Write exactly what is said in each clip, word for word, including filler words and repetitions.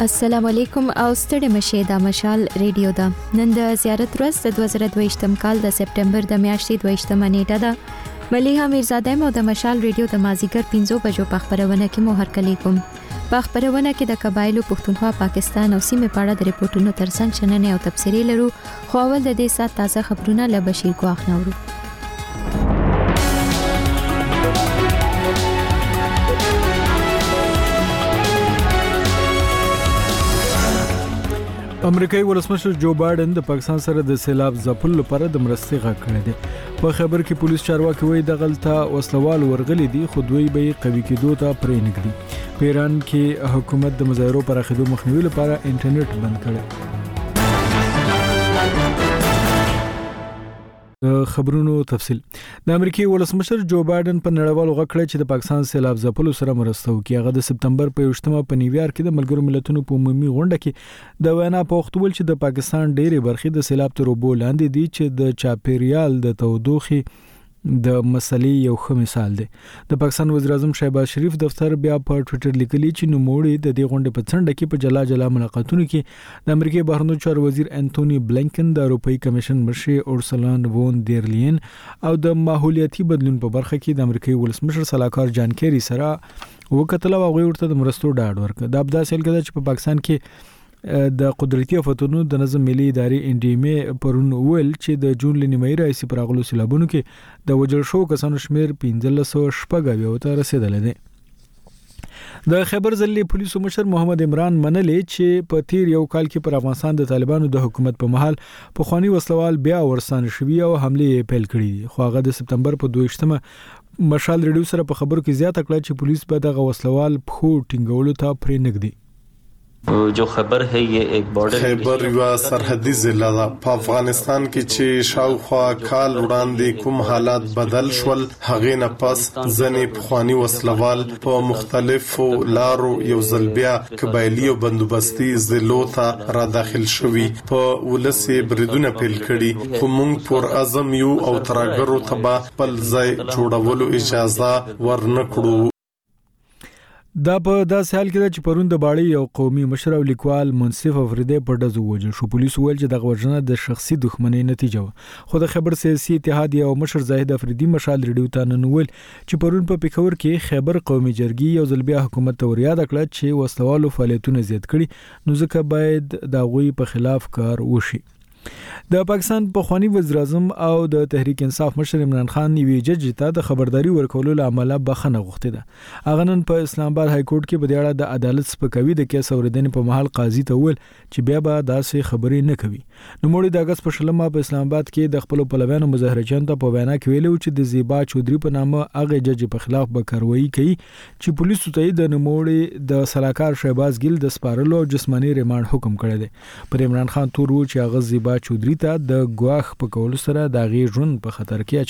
السلام علیکم او ستړي مشه د مشال ریډیو دا نن د زیارت ورځ د دوه زره دوه یم کال د سپټمبر د میاشتې دوه یم نیټه ده مليحه میرزاده مو د مشال ریډیو د مازیګر پنځو بجو په خبرونه کې مو هرکلی کوم په خبرونه کې د قبایلو پښتونخوا پاکستان او سیمه په اړه د ریپورتونو ترڅنګ شننه او تبصری لرو خو اول د دې سات تازه خبرونه له بشیر ګواخ نورو امریکایي ولسمشر جو بایدن د پاکستان سره د سیلاب ځپلو لپاره د مرستې غږ کړی دی په خبر کې پولیس چارواکي وایي د غلطه وسلوال ورغلي دي خو دوی به قوي کېدو ته پرې نږدي په ایران کې حکومت د مظاهرو پراخېدو مخنیوي لپاره انټرنیټ بند کړی خبرونو تفصیل د امریکای ولسمشر جو بایدن په نړیوالو غږ کړی چې د پاکستان سیلاب ځپلو سره مرسته وکړي هغه د سپتمبر په یوشتمه په نیویارک کې د ملګرو ملتونو په عمومي غونډه کې د وینا په وخت ول چې د پاکستان ډېرې برخې د سیلاب تر اوبو لاندې دي چې د چاپیریال د تودوخې د مسلې یو ښه مثال دی د پاکستان وزیر اعظم شهباز شریف دفتر بیا په ټوئیټر لیکلي چې نوموړي د دې غونډې په څنډه کې په جلا جلا ملاقاتونو کې د امریکای بهرنیو چارو وزیر انټونی بلنکن د اروپאי کمیشن مشر اورسولا وون دیر لین او د ماحولیاتي بدلون په برخه کې د امریکای ولسمشر صلاحکار جان کیری سره وکتل او هغه ورته د مرستو ډاډ ورکړ د ابدا سیل کده چې په پاکستان کې د قدرتي آفتونو د نظم ملي ادارې ان ډي ام ای پرون ویل چې د جون لنیمه راځي پر اغلو سیلابونو کې د وجل شو کسانو شمیر پنځلس سوه شپږ اویا ته رسیدل دي د خیبر ضلعي پولیسو مشر محمد عمران منلې چې په تیر یو کال کې پر افغانستان د طالبانو د حکومت په محل په خواني وسلوال بیا ورسان شوی او حمله پیل کړې خو هغه د سپتمبر په دوه ویشتمه مشال ریډیو سره په خبرو کې زیاته کړه چې پولیس به د وسلوال په ټینګولو ته پرې نږدي جو خبر ہے یہ ایک بارڈر خیبر یو سرحدي ضلع ده په افغانستان کې چې شاوخوا کال وړاندې کوم حالات بدل شول هغه نه پس ځنې پخوانی وسلوال په مختلفو لارو یو ځل بیا قبایلی او بندوبستي ضلعو ته را داخل شوي په ولسي بریدونه پیل کړي خو موږ پر اعظم یو او ترګرو تبا خپل ځای جوړولو اجازه ورنکړو دا په داسې حال کې ده چې پرون د باړې یو قومي مشر او لیکوال منصف افریدی په ډزو وژل شو پولیس ویل چې دغه وژنه د شخصي دښمنۍ نتیجه و خو د خبر سیاسي اتحاد یو مشر زاهد افریدی مشال ریډیو ته نن ویل چې پرون په پیښور کې خیبر قومي جرګې یو ځل بیا حکومت ته وریا د کړه چې وسلوالو فعالیتونه زیات کړي نو ځکه باید د غوي په خلاف کار وشي د پاکستان په خواني وزیر اعظم او د تحریک انصاف مشر عمران خان نیوی جج ته د خبرداري ورکولو لامل بخنه غوښته ده اغه نن په اسلام آباد های کورټ کې په دې اړه د عدالت سپکوي د کیس اوریدنې په محل قاضي ته ویل چې بیا به داسې خبرې نه کوي نو موږ د اگست په شلمه په اسلام آباد کې د خپل پلوانو مظاهره ته په وینا کې ویلو چې د زیبا چودري په نامه هغه جج په خلاف به کاروایی کوي چې پولیسو ته د نوموړي د صلاحکار شهباز ګل د سپارلو جسمانی ریماند حکم کړی دی پر عمران خان تور و چې هغه زیبا چودري ته د ګواخ په کول سره د غي ژوند په خطر کې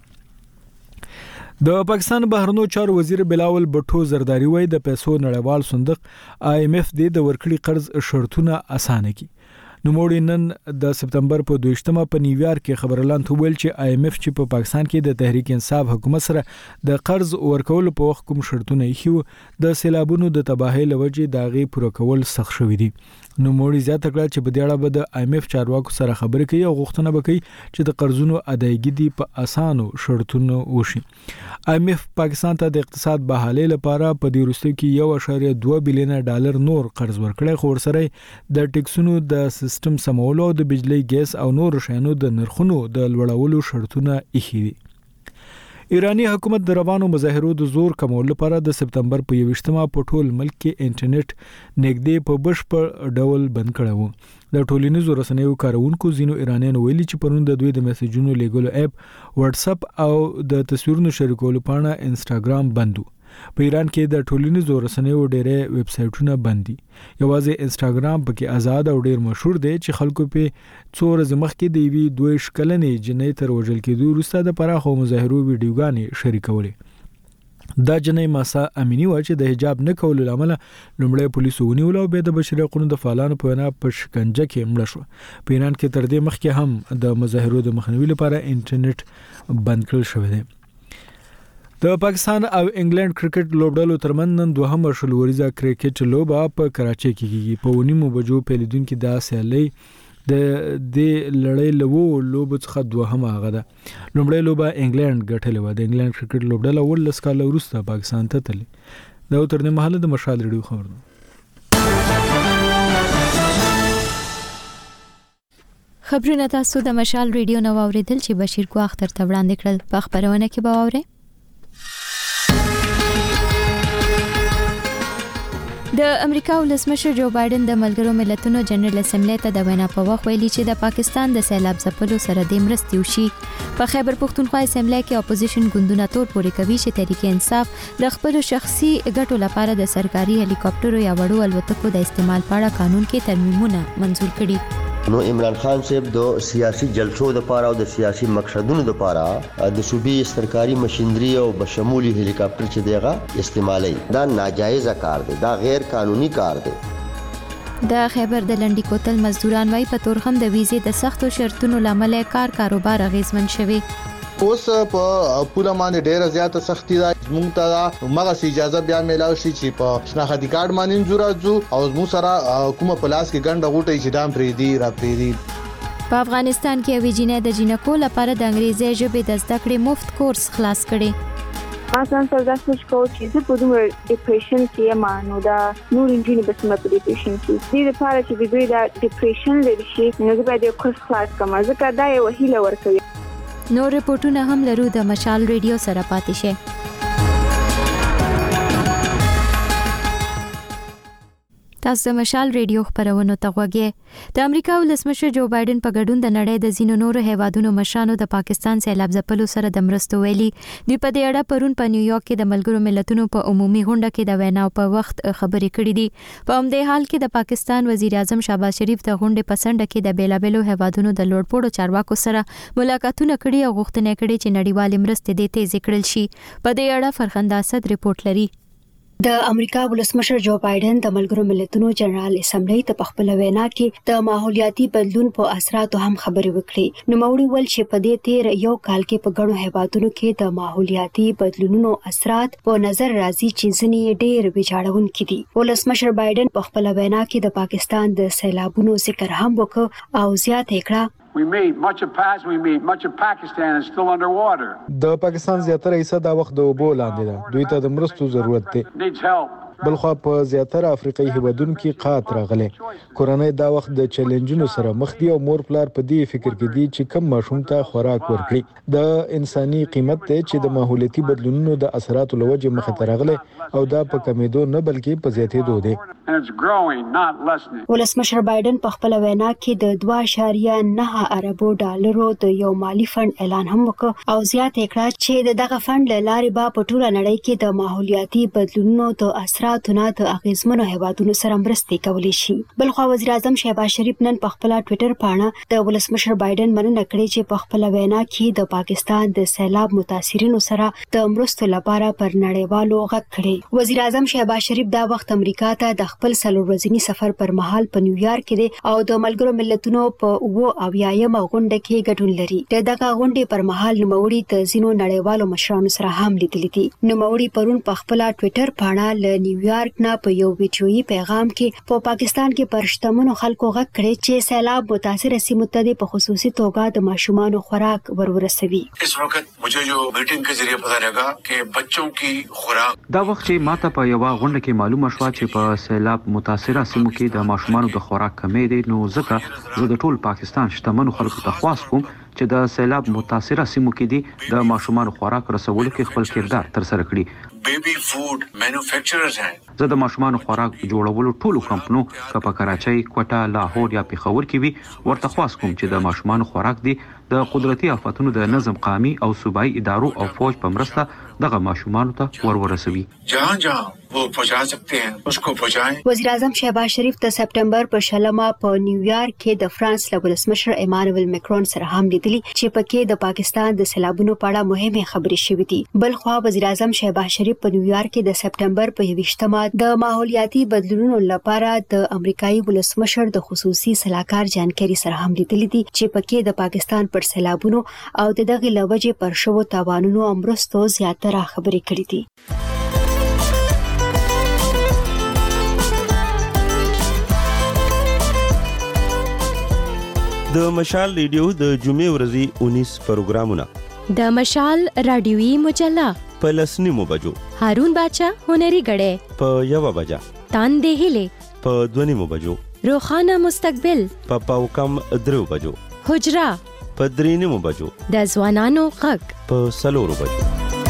اچولې د پاکستان بهرنیو چارو وزیر بلاول بټو زرداری وای د پیسو نړیوال صندوق آی ایم ایف د ورکړي قرض شرطونه اسانه کی نوموړي نن د سپتمبر په دوه ویشتمه په نیویارک کې خبرلاند ویل چې آی ایم ایف چې په پاکستان کې د تحریک انصاف حکومت سره د قرض ورکول په وخت کوم شرطونه یې د سیلابونو د تباہي لوجې داغي پوره کول سخت شوې دي نوموړي زیاته کړه چې په دې اړه به د آی ایم ایف چارواکو سره خبرې کوي او غوښتنه وکړي چې د قرضونو ادایګي دي په اسانو شرطونو وشي آی ایم ایف پاکستان ته د اقتصاد بحالۍ لپاره په دې وروستیو کې یو اعشاریه دوه بلین ډالر نور قرض ورکړی خو ورسره د ټیکسونو د سیستم سمولو د بجلی ګیس او نور شینو د نرخونو د لوړولو شرطونه ایښي دي ایرانی حکومت د روانو مظاهرو د زور کمولو لپاره د سپتمبر په یوشتمه په ټول ملک کې انټرنیټ نږدې په بشپړ ډول بند کړی و د ټولنیزو رسنیو کارونکو ځینو ایرانیانو ویلي چې پرون د دوی د میسجونو لیږلو اپ واتس اپ او د تصویرونو شریکولو پاڼه انسټاګرام بند و په ایران کې د ټولنیزو رسنیو ډېرې ویب سایټونه بند دي یوازې انسټاګرام پکې آزاد او ډېر مشهور دی چې خلکو په څو ورځې مخکې د یوې دوه شکلنې جنۍ تر وژل کېدو وروسته د پراخو مظاهرو ویډیوګانې شریکولې دا جنۍ ماسا امینی و چې د حجاب نه کولو لامل لومړی پولیسو ونیول او بیا د بشري حقوقو د فعالانو په وینا په شکنجه کې مړه شو په ایران کې تر دې مخکې هم د مظاهرو د مخنیوي لپاره انټرنیټ بند کړل شوی دی د پاکستان او انګلند کرکټ لوبډلو ترمن نن دوهم شلوريزه کرکټ لوبه په کراچۍ کې کیږي. په ونیمو بجو پیلیدونکو د سیالي د د لړۍ لوو لوب څخه دوهم هغه ده. لومړی لوبه انګلند ګټلې و. د انګلند کرکټ لوبډله ولس کال وروسته پاکستان ته تللی. دا تر دې مهاله د مشال ریډیو خبر ده. خبرونه تاسو د مشال ریډیو نو اوریدل چې بشیر کو اختر ته وړاندې کړل. په خبرونه کې به اورئ د امریکا ولسمشر جو بایدن د ملګرو ملتونو جنرال اسمبلی ته د وینا په وخت ویلي چې د پاکستان د سیلاب ځپلو سره د مرستې وشي. په خیبر پختونخوا اسمبلی کې اپوزیشن ګوندونه تور پورې کوي چې تحریک انصاف د خپل شخصي ګټو لپاره د سرکاري هلیکاپټرو یا وړو الوتکو د استعمال په اړه قانون کې ترمیمونه منزور کړي. نو عمران خان صاحب د سیاسي جلسو د پاره او د سیاسي مقصدونو د پاره د صوبې سرکاري مشینری او بشمولي هلیکاپټر چې دیغه استعمالي دا ناجایز کار دی، دا غیر قانوني کار دی. د خیبر د لنډی کوتل مزدوران وايي په تورخم د ویزې د سختو شرطونو لامل کار کاروبار اغیزمن شوی. اوس په پوره باندې ډیره زیاته سختی ده. موږ ته مغه اجازه بیا میلاو شي چې په شناختی کارت باندې زورازو او موږ سره کومه پلاس کې ګنده غوټي چې دام پریدي را پریدي. په افغانستان کې ویجینه د جینکو لپاره د انګریزي ژبې د زده کړې مفت کورس خلاص کړي. اصلا سره د سوچ کو چې زه په دومره ډیپریشن کې یم نو دا نور انجینی بس مې په ډیپریشن کې دې لپاره چې د دوی دا ډیپریشن لري شي نو زه باید یو کورس خلاص کړم ځکه دا یو هیله ورکوي. نور رپورټونه هم لرو د مشال ریډیو سره پاتې شئ. تاسو د مشال ریډیو خبرونه ته غوږی. د امریکا ولسمشر جو بایدن په ګډون د نړۍ د زینو نورو هیوادونو مشرانو د پاکستان سیلاب ځپلو سره د مرستو ویلي. دوی په دې اړه پرون په نیویارک کې د ملګرو ملتونو په عمومي غونډه کې د وینا په وخت خبرې کړې دي. په همدې حال کې د پاکستان وزیر اعظم شهباز شریف د غونډې په سنډه کې د بیلابېلو هیوادونو د لوړپوړو چارواکو سره ملاقاتونه کړي او غوښتنې کړي چې نړیوالې مرستې دې تیزې کړل شي. په دې اړه فرخنده اسد رپورټ لري. د امریکا ولسمشر جو بایدن د ملګرو ملتونو جنرال اسمبلی ته په خپل وینا کې د ماحولیاتي بدلون په اثراتو هم خبرې وکړې. نو موري ول چې په دې تیر یو کال کې په ګڼو هیوادونو کې د ماحولیاتي بدلونونو اثرات په نظر راځي چې ځنې ډېر ویجاړونکي دي. ولسمشر بایدن په خپل وینا کې د پاکستان د سیلابونو ذکر هم وکړ او زیاته کړه We made much of Pas, we made much of Pakistan is still underwater. د پاکستان زیاتره حصہ دا وخت د اوبو لاندې ده. دوی ته د مرستو ضرورت دی. Needs help. بلخوا په زیاتره افریقایي هیوادونو کې قات راغلي. کورنۍ دا وخت د چیلنجونو سره مخ دي او مور پلار په دې فکر کې دي چې کم ماشوم ته خوراک ورکړي. د انساني قیمت ته چې د ماحولیاتي بدلونونو د اثراتو لوجه مخ ته راغلي او دا په کمیدو نه بلکې په زیاتېدو دي. ولسمشر بایدن په خپل وینا کې د دوه اعشاریه نه اربو ډالرو د یو مالی فند اعلان هم وکړ او زیاته کړه چې دغه فند له لارې به په ټوله نړۍ کې د ماحولیاتي بدلونونو د اثراتو د اغیزمنو هیوادونو سره مرستې کولی شي. بلخو وزیر اعظم شهباز شریف نن په خپل ټوئیټر باندې د ولسمشر بایدن مننه کړې چې په خپل وینا کې د پاکستان د سیلاب متاثرینو سره د مرستو لپاره پر نړیوالو غږ کړي. وزیر اعظم شهباز شریف دا وخت امریکا ته د خپل څلور ورځني سفر پر مهال په نیویارک کې دی او د ملګرو ملتونو په اوو اویایم غونډه کې ګډون لري. دغه غونډې پر مهال نوموړي د زینو نړیوالو مشرانو سره هم لیدلې دي. نوموړي پرون په خپل ټوئیټر باندې له نیویارک نه په یو ویډیويي پیغام کې په پاکستان کې پرشتمنو خلکو غږ کړی چې سیلاب متاثر سیمو ته په خصوصي توګه د ماشومان خوراک ورورسوي. اس وخت مجھے جو میټینګ کے ذریعے پتا لگا کہ بچوں کی خوراک دا وخت چې ماته په یو غونډه کې معلومه شوه چې په سیلاب متاثره سیمو کې د ماشومان د خوراک کمی دی. نو ځکه زه د ټول پاکستان شتمنو خلکو ته خواست کوم چې د سیلاب متاثره سیمو کې دي د ماشومان خوراک رسولو کې خپل کردار تر سره کړي. بیبي فود مینوفیکچررز ہیں. زه د ماشومان خوراک جوړولو ټولو کمپنو که په کراچۍ، کوټه، لاهور یا پېښور کې وي ورته خواست کوم چې د ماشومان خوراک دی د قدرتي آفاتونو د نظم قامي او صوبایي ادارو او فوج په مرسته دغه ماشومان ته ورورسوي. جهان جهان وہ پہنچا سکتے ہیں اس کو پہنچائیں. وزیر اعظم شهباز شریف د سپټمبر په شلمه په نیویارک کې د فرانس له ولسمشر ایمانوئل میکرون سره هم لیدلي چې پکې د پاکستان د سیلابونو په اړه مهمه خبرې شوې دي. بل خو وزیر اعظم شهباز شریف په نیویارک کې د سپټمبر په یوویشتمه د ماحولیاتي بدلونونو لپاره د امریکایي ولسمشر د خصوصي صلاحکار جان کیری سره هم لیدلي دي چې پکې د پاکستان پر سیلابونو او د دغه لوجې پر شوو تاوانونو امرستو زیاتره خبرې کړې دي. د مشال ریډیو د جمعې ورځې انیس پروګرامونه، د مشال رادیوي مجله په لسنیمو بجو، هارون باچا هنري غړې په یو بجا، تاندې هلي په دونیمو بجو، روخانه مستقبل په پاو کم درو بجو، حجرا په درینیمو بجو، د ځوانانو غږ په سلورو بجو.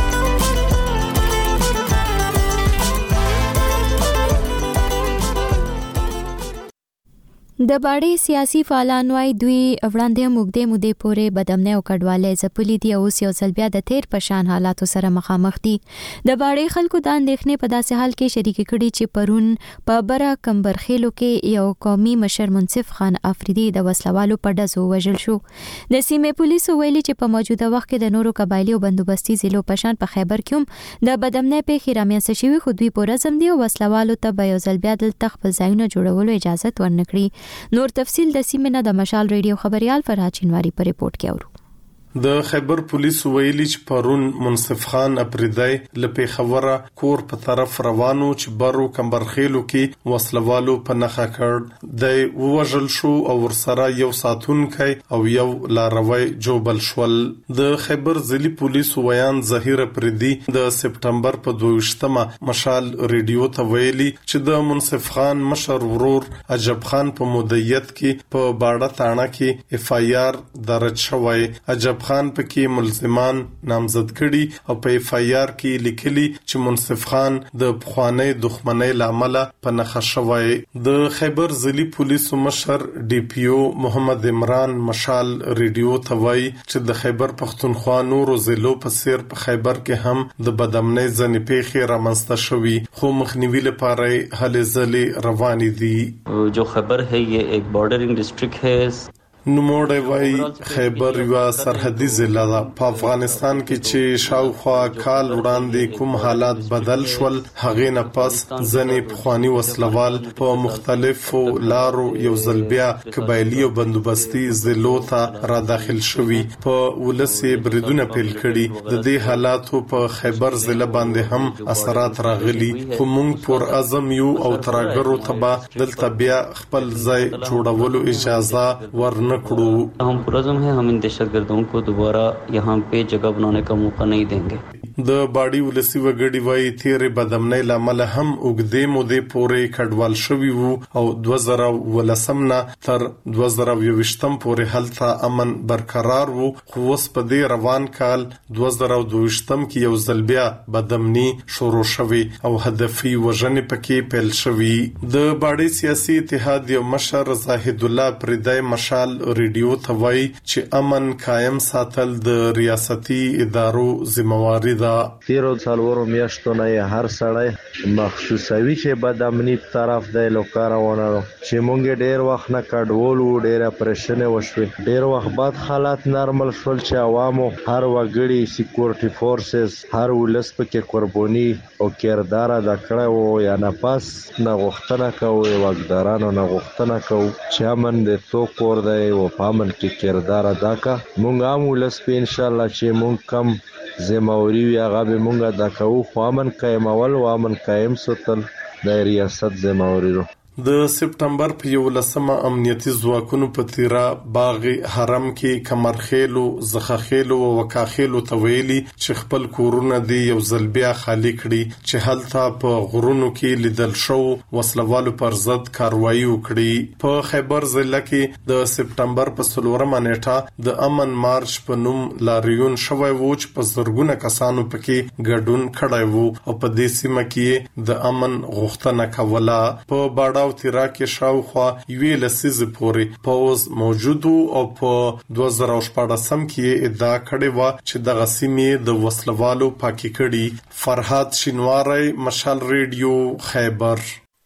د باړې سیاسي فعالان وايي دوی وړاندې موږدې مودې پورې بدامنۍ او کډوالۍ ځپلي دي او اوس یو ځل بیا د تیر په شان حالاتو سره مخامخ دي. د باړې خلکو د اندېښنې په داسې حال کې شریک کړي چې پرون په بره کمبرخیلو کې یو قومي مشر منصف خان افریدي د وسلوالو په ډزو وژل شو. د سیمې پولیسو ویلي چې په موجوده وخت کې د نورو قبایلي او بندوبستي ضلعو په شان په خیبر کې هم د بدامنۍ پیښې رامنځته شوي، خو دوی پرزم دي او وسلوالو ته به یو ځل بیا دلته خپل ځایونه جوړولو اجازه ورنکړي. نور تفصیل د سیمې نه د مشال ریډیو خبريال فرهاد چینواری په ریپورت کې اورو. د خیبر پولیس ویلي چې پرون منصف خان اپریدای لپاره خبره کور په طرف روانو چې برو کمبرخیلو کې وسلوالو په نخا کړ، د وژل شو او ورسره یو ساتونکی او یو لاروي جوبل شول. د خیبر ضلعي پولیس ویان ظهیر اپریدي د سپټمبر په دویشتمه مشال ریډیو ته ویلي چې د منصف خان مشر ورور عجب خان په مدیریت کې په باړه تاڼه کې اف آی آر درج شوی. عجب خان پکې ملزمان نامزد کړي او په اف آی آر کې لیکلي چې منصف خان د پخوانی دښمنۍ لامل په نخښه شوی. د خیبر ضلعي پولیسو مشر ډي پی او محمد عمران مشال ریډیو ته وایي چې د خیبر پختونخوا نورو ضلعو په څیر په خیبر کې هم د بدامنۍ ځنې پیښې رامنځته شوي، خو مخنیوي لپاره هلې ځلې روانې دي. جو خیبر ہے یہ ایک بارڈرنگ ڈسٹرکٹ ہے. نوموړی وایي خیبر یو سرحدي ضلع ده په افغانستان کې چې شاوخوا کال وړاندې کوم حالات بدل شول، هغه نه پس ځنې پخوانی وسلوال په مختلفو لارو یو ځل بیا قبایلي او بندوبستي ضلعو ته را داخل شوي، په ولسي بریدونه پیل کړي. د دې حالاتو په خیبر ضلع باندې هم اثرات راغلي، خو موږ پر اعظم یو او ترګرو ته دلته بیا خپل ځای جوړولو اجازه ورنه हम पुरज़म हैं, हम इन दहशतगर्दों को दोबारा यहाँ पे जगह बनाने का मौका नहीं देंगे. د باډي ولسی وګړي وایي تیرې بدامنۍ لامل هم اوږدې مودې پورې کډوال شوي وو او دوه زره ولسم نه تر دوه زره یوویشتم پورې هلته امن برقرار وو، خو اوس په دې روان کال دوه زره دویشتم کې یو ځل بیا بدامنۍ شروع شوي او هدفي وژنې پکې پیل شوي. د باډي سیاسي اتحاد یو مشر زاهد الله پردای مشال ریډیو ته وایي چې امن قائم ساتل د ریاستي ادارو ذمہواری ده. تیرو څلورو میاشتو نه هر سړی مخصوصوي چې بدامنۍ طرف دی لوکارونه چې مونږ ډیر وخت نه کډوالو ډیر اپریشن وشوي، ډیر وخت بعد حالات نارمل شول چې عوامو هر وګړي سکیورټي فورسز هر ولس پکې قرباني او کردار ادا کړو یا نه پاس نه غوښتنه کوي واګدارانو نه غوښتنه کوي چې امن دې تو کور دی او پامن کې کردار ادا کا. مونږ هم ولس په ان شاء الله چې مونږ کم زموږ یا غابه مونږه دا کوو، خو امن قائم اول او امن قائم ساتل د ریاست زموږ. د سپټمبر په یولسمه امنیتي ځواکونو په تیرا باغ حرم کې کمرخیلو زخخیلو او وکاخیلو تویلی چې خپل کورونه دی یو ځل بیا خالی کړي، چې هلته په غرونو کې لیدل شو وسلوالو پر ضد کاروایی وکړي. په خیبر ضلع کې د سپټمبر په څلورمه نیټه د امن مارچ په نوم لاریون شوی و چې په زرګونه کسانو پکې ګډون کړی وو او په دې سیمه کې د امن غوښتنه کوله. په باډا او تیرا کې شاوخوا یوې لسیزې پورې پوز موجود او په دوه زره شپاړسم کې ادعا کړې و چې دغه سیمې د وسلوالو پاکي کړي. فرهاد چینواری مشال ریډیو خیبر.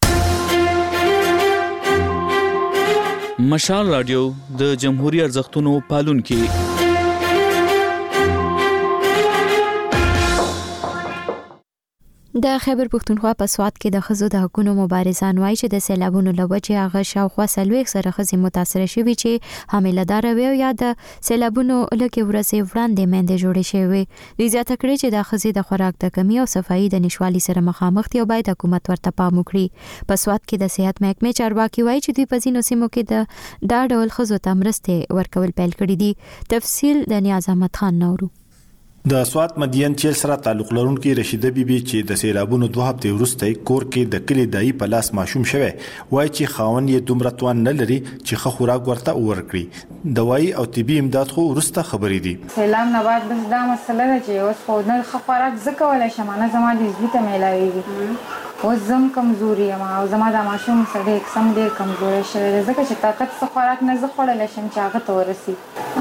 مشال رادیو د جمهوریت ارزښتونو پالونکي. د خیبر پښتونخوا په سوات کې د خزو د حقوقو مبارزان وایي چې د سیلابونو لوجه هغه شاوخوا سلويخ سره خزي متاثر شوي چې حاملدار وي او یا د سیلابونو لکه ورسې وړاندې مندې جوړې شوي دي. زیاته کړې چې د خزي د خوراک د کمی او صفایي د نشوالي سره مخامخ دي او باید حکومت ورته پام وکړي. په سوات کې د صحت محکمې چارواکي وایي چې دوی په ځینو سیمو کې د دا ډول خزو ته مرستې ورکول پیل کړي دي. تفصیل د نیاز احمد خان نورو. د سوات مدین چیل سره تعلق لرونکي رشیده بیبي چې د سیلابونو دوه هفته وروسته کور کې د کلی دای په لاس ماشوم شوه وایي چې خاون یې دومره توان نه لري چې خو خوراک ورته ورکړي. دوايي او طبي امداد خو وروسته خبرې دي. سلام نه بعد بس دا مسله ده چې اوس خو نه خو خوراک زکه ولا شمانه زما د زړه ته ملایوي او زم کمزوري ما او زما د ماشوم سره اکسم ډیر کمزوري شوی ځکه چې طاقت څخه خوراک نه زخړل شم چې هغه ته ورسي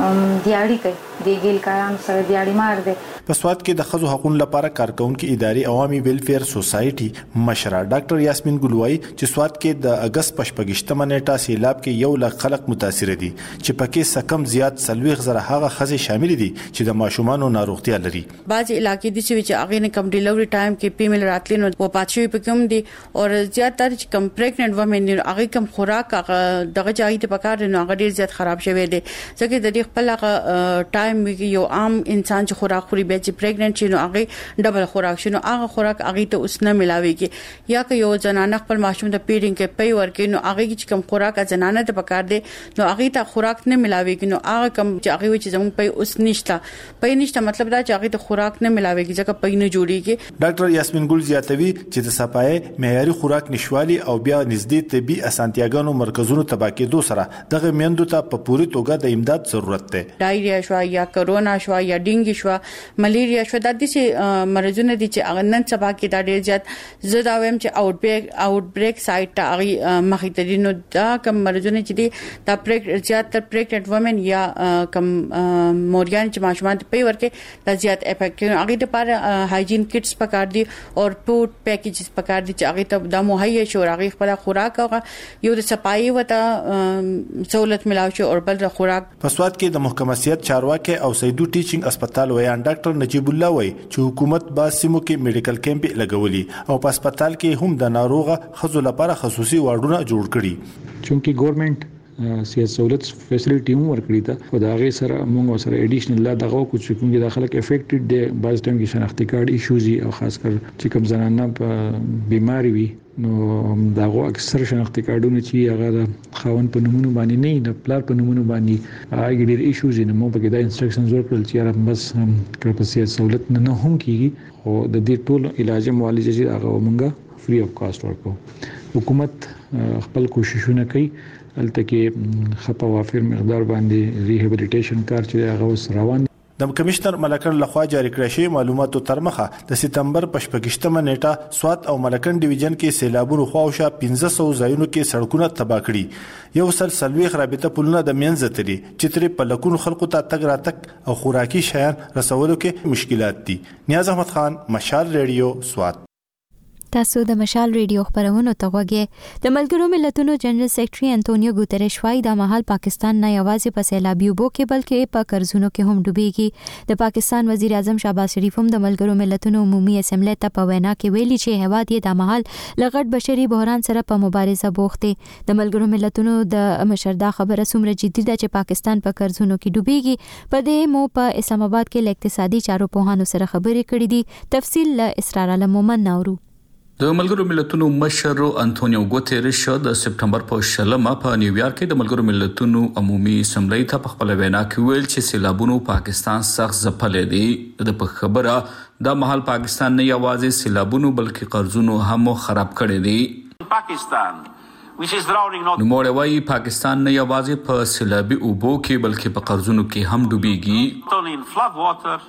دیاړي کوي د ګیل کاران سره دیاړي مار دي. په سوات کې د خزو حقوقو لپاره کارکونکو اداري عوامي ویلفیر سوسایټي مشره ډاکټر یاسمین ګلوای چې سوات کې د اگست پشپږشتمه نیټه سیلاب کې یو لک خلک متاثر دي چې پکې سکم زیات سلويخ زره هغه خزي شامل دي چې د ماشومان ناروغتیا لري. بعض علاقې دي چې هغه نه کم ډیلیوري ټایم کې پیمل راتلین او پاتشوي پکم دي او زیاتره چې کم پریګننټ ومن هغه کم خوراک دغه ځای ته پکار نه هغه ډیر زیات خراب شوی دي ځکه د دې خپل ټایم یو عام انسان چې خوراک خوري به چې پریګننټ شي نو هغه ډبل خوراک شي نو هغه خوراک هغه ته اوس نه ملاويږي یا که یو زنانه خپل ماشوم د پیډینګ کې پي ورکې نو هغه چې کم خوراک زنانه ته پکار دي نو هغه ته خوراک نه ملاويږي نو هغه کم چې هغه چې زموږ پي اوس نشته پي نشته مطلب دا چې هغه ته خوراک نه ملاويږي ځکه پي نه جوړيږي. ډاکټر یاسمین ګل زیاتوي چې د صفای معیاري خوراک نشوالي او بیا نږدې طبي اسانتیاګانو مرکزونو تباکې دو سره دغه میندو ته په پوری توګه د امداد ضرورت ده. ډایریا شو یا کرونا شو یا ډینګي شو ملیریا شو د دې مرزونه دي چې اغنن سبا کې دا ډیر زیات زړه وایم چې اوټ بریک اوټ بریک سایت ته هغه مخې ته دي نو دا کم مرزونه چې دي دا پریک زیات تر پریګننټ وومن یا کم مورګان چې ماشومان ته پي ورکې دا زیات افیکټ کوي هغه لپاره هایجین کټس پکار دي او فود پیکیجز پکار دي چې هغه ته د مهیا شو هغه خپل خوراک او یو د صفایي وته سہولت ملاوي شو او بل خوراک. په سوات کې د محکمه سیاست چارواکي او سیدو ټیچینګ هسپتال ویان ډاکټر نجیب الله وایي چې حکومت با سیمو کې میډیکل کیمپ لګولي او په هسپتال کې هم د ناروغه خزو لپاره خصوصي واردونه جوړ کړي. چونکی ګورنمنت سیاست سہولت فیسیلیټي هم ورکړي ته او دا غي سره موږ سره اډیشنل لا دغه کو چې کوم د خلک افیکټډ دي بعض ټایم کې شناختی کارت ایشوز او خاص کر چې کوم زنانه په بیماری وي نو داغه اکثر شناختی کارتونه چې هغه د خاون په نومونو باندې نه د پلار په نومونو باندې هغه ډیر ایشوز نه مو په کې دا انسټرکشنز ورکړل چې را بس کړ په سیاست سہولت نه هم کیږي او د دې ټول علاج معالجه چې هغه مونږه فری اف کاست ورکو. حکومت خپل کوششونه کوي الته کې خپه وافر مقدار باندې ریهابلیټیشن کار چې هغه وس روان. د کمشنر ملکن لخوا جاری کړی شوی معلوماتو تر مخه د سپتمبر پشپږشتمه نیټه سوات او ملکن ډیویژن کې سیلابونو خواوشا پنځه سوه ځایونو کې سړکونه تباہ کړي یو سل سلويخ رابطه پلونه د منځ تري چې تر په لکونو خلکو ته تګ راتګ او خوراکي شیان رسولو کې مشکلات دي. نیاز احمد خان مشال ریډیو سوات. تاسو د مشال ریډیو خبرونو ته غوږی. د ملګرو ملتونو جنرال سیکریټري انټونیو ګوتریش وايي د مهال پاکستان نه یوازې په سیلابي اوبو کې بلکې په قرضونو کې هم ډوبېږي. د پاکستان وزیر اعظم شهباز شریف هم د ملګرو ملتونو عمومي اسمبلی ته په وینا کې ویلي چې هیواد یې د مهال لغړ بشري بحران سره په مبارزه بوخت دی. د ملګرو ملتونو د مشردا خبره څومره جدي ده چې پاکستان په قرضونو کې ډوبېږي. په دې مو په اسلام آباد کې ل اقتصادي چارو پوهانو سره خبرې کړې دي. تفصیل له اسرار علم مومن نورو. د ملګرو ملتونو مشر انټونیو ګوتریش د سپتمبر په شلمه په نیویارک کې د ملګرو ملتونو عمومي اسمبلی ته په خپل وینا کې ویل چې سیلابونو پاکستان سخت ځپلې دي. د خبره د مهال پاکستان نه یوازې سیلابونو بلکې قرضونو هم خراب کړي دي. پاکستان نوموړی وايي پاکستان نه یوازې په سیلابي اوبو کې بلکې په قرضونو کې هم ډوبېږي.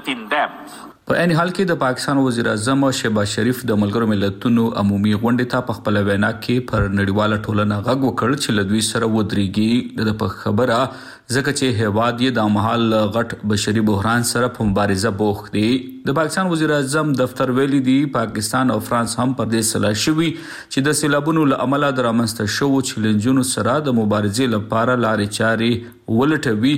په ان حال کې د پاکستان وزیر اعظم شهباز شریف د ملګرو ملتونو عمومي غونډې ته په خپل وینا کې پر نړیواله ټولنه غږ وکړ چې له دوی سره ودرېږي. د په خبره ځکه چې هیواد یې د مهال غټ بشري بحران سره په مبارزه بوخت دی. د پاکستان وزیر اعظم دفتر ویلي دی پاکستان او فرانس هم پر دې سلا شوي چې د سیلابونو له امله د رامنځته شوو چیلنجونو سره د مبارزې لپاره لارې چارې ولټوي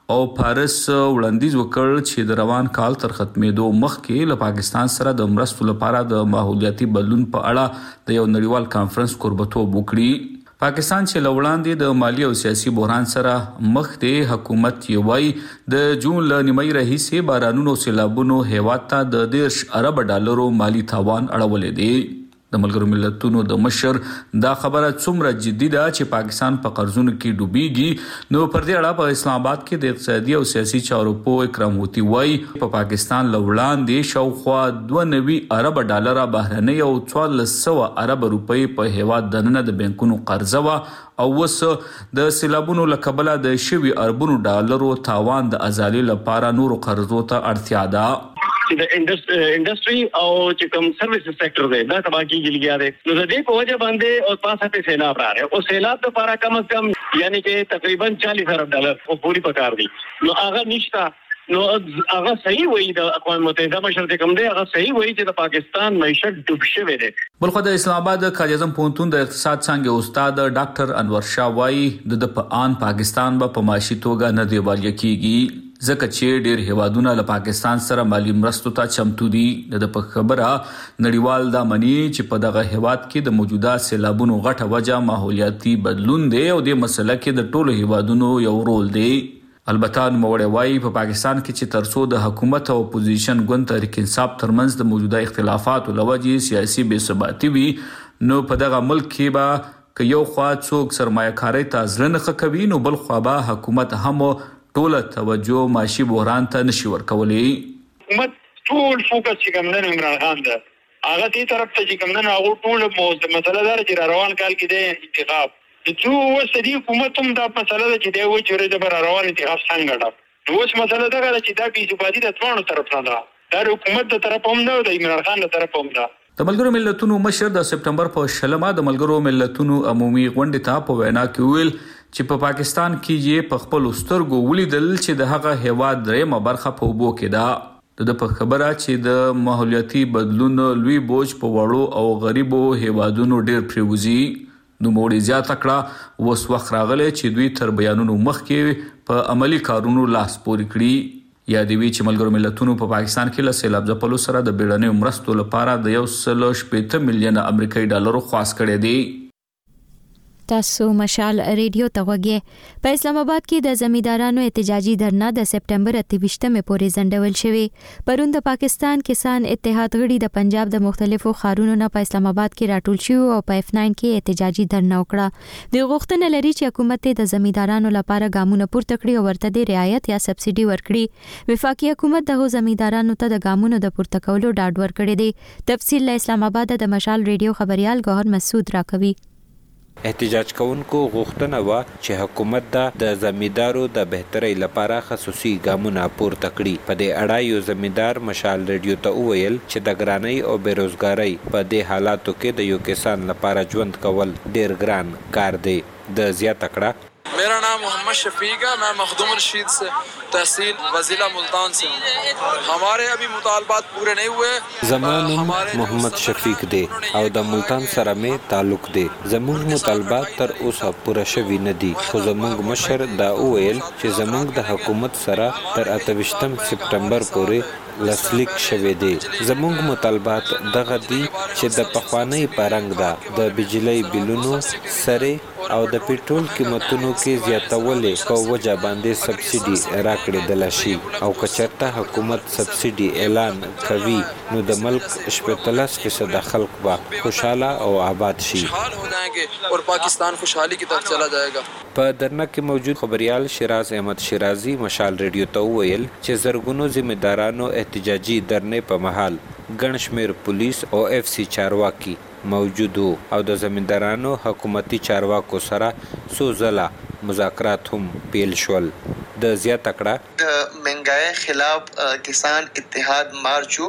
او پاریس وړاندیز وکړ چې د روان کال تر ختمېدو مخکې له پاکستان سره د مرستو لپاره د ماحولیاتي بدلون په اړه د یو نړیوال کانفرنس کوربتوب وکړي. پاکستان چې لوړاندې د مالی او سیاسي بحران سره مخ دی، حکومت یې وایي د جون له نیمایي راهیسې بارانونو او سیلابونو هیواد ته د دېرش ارب ډالرو مالی تاوان اړولی دی. د ملګرو ملتونو د مشر دا خبره څومره جدي ده چې پاکستان په قرضونو کې ډوبېږي، نو پر دې اړه په اسلام آباد کې د اقتصادي او سیاسي چارو پوه اکرام هوتي وایي په پاکستان له وړاندې شاوخوا دوه نوي ارب ډالره بهرنۍ او څوارلس سوه ارب روپۍ په هیواد دننه د بانکونو قرضه وه او اوس د سیلابونو له کبله د شوي اربونو ډالرو تاوان د ازالې لپاره نورو قرضو ته اړتیا ده. چې د انډستری او چې کوم سرویس سېکټر دی دا تباہ کیږي لګیا دی، نو د دې په وجه باندې او پاسه په سیلاب راغی او سیلاب لپاره کم از کم یعنی چې تقریبا چالیس ارب ډالر او پوری پکار دی، نو هغه نشته. نو هغه صحیح وایي د اقوام متحده مشر ته کوم دی، هغه صحیح وایي چې د پاکستان معیشت ډوب شوی دی. بلخو د اسلام آباد قائد اعظم پوهنتون د اقتصاد څانګې استاد ډاکټر انور شاه وایي د په آن پاکستان به په معاشي توګه نه دیوالیه کیږي، ځکه چې ډېر هیوادونه له پاکستان سره مالی مرستو ته چمتو دي. د په خبره نړیوال دا مني چې په دغه هیواد کې د موجوده سیلابونو غټه وجه ماحولیاتي بدلون دی او د مسله کې د ټولو هیوادونو یو رول دی. البته نوموړی وایي په پاکستان کې چې ترڅو د حکومت او اپوزیشن ګوند تحریک انصاف ترمنځ د موجوده اختلافاتو له وجې سیاسي بې ثباتي وي، نو په دغه ملک کې به که یو خوا څوک سرمایه کارۍ ته زړه نه کوي، نو بل خوا به حکومت هم ټوله توجه معاشي بحران ته نشي ورکولی. حکومت ټول فوکس چې کوم نن عمران خان ده هغه دې طرف ته چې کوم نن هغه ټول موضوع مسله ده چې روان کال کې د انتخاب چې اوس د حکومت هم دا مسله ده چې د و چې د روان انتخاب څنګه ده، نو اوس مسله ده چې دا بې ثباتي د ټولو طرف نه ده، دا حکومت د طرف هم نه او د عمران خان د طرف هم ده. د ملګرو ملتونو مشر د سپټمبر په شلمه د ملګرو ملتونو عمومي غونډې ته په وینا کې ویل چې په پاکستان کې یې په خپل سترګو ولیدل چې د هغه هیواد درېمه برخه په اوبو کې ده. د په خبره چې د ماحولیاتي بدلون لوی بوج په وړو او غریبو هیوادونو ډېر پریوزي. نوموړي زیاته کړه اوس وخت راغلی چې دوی تر بیانونو مخکې په عملي کارونو لاس پورې کړي. یادوي چې ملګرو ملتونو په پاکستان کې له سیلاب ځپلو سره د بیړنیو مرستو لپاره د یو سل شپېته میلیونه امریکایي ډالرو خواست کړی دی. تاسو مشال ریډیو ته وګورئ. په اسلام آباد کې د زمیندارانو احتجاجي دھرنا د سپټمبر اته پورې ځنډول شوی. پرون د پاکستان کسان اتحاد غړي د پنجاب د مختلفو ښارونو نه په اسلام آباد کې راټول شو او په اف نهه کې احتجاجي دھرنا وکړه. د غوښتنه لري چې حکومت د زمیندارانو لپاره ګامونه پورته کړي او ورته د رعایت یا سبسيډي ورکړي. وفاقي حکومت د زمیندارانو ته د ګامونو د پورته کولو ډاډ ورکړي دی. تفصیل له اسلام آباد د مشال ریډیو خبريال گوهر مسعود راکوي. احتجاج کوونکو غوښتنه و چې حکومت د زمیندارو د بهترۍ لپاره خصوصي ګامونه پورته کړي. په دې اړه یو زمیندار مشال ریډیو ته وویل چې د ګرانۍ او بیروزګارۍ په دې حالاتو کې د یو کسان لپاره ژوند کول ډیر ګران کار دی. د زیاته کړه मेरा नाम मोहम्मद शफीक है, मैं मखदूम रशीद से तहसील वजीला मुल्तान से हूँ. हमारे अभी मुतालबात पूरे नहीं हुए. زمانم محمد شفیق دی او د ملتان سره مې تعلق دی. زموږ مطالبات تر اوسه پوره شوي نه دي، خو زموږ مشر دا وویل چې زموږ د حکومت سره تر اته ویشتم سپټمبر پورې لاسلیک شوی دی. زموږ مطالبات دغه دي چې د پخوانی پرنګ ده د بجلی بلونو سره او د پېټرول قیمتونو کې زیاتولې په وجه باندې سبسيډي راکړل شي، او کچرته حکومت سبسيډي اعلان کوي نو د ملک شپږ فیصد خلک به خوشاله او آباد شي. اور پاکستان خوشحالی کی طرف چلا جائے گا. په درنه کې موجود خبريال شیراز احمد شیرازي مشال ریډیو ته وویل چې زرګونو ذمہدارانو احتجاجي درنې په محل ګڼ شمېر پولیس او اف سی چارواکي موجود او د زمیندارانو حکومتي چارواکو سره څو ځله مذاکرات هم پیل شول. د زیاته کړه د منګای خلاف کسان اتحاد مارچو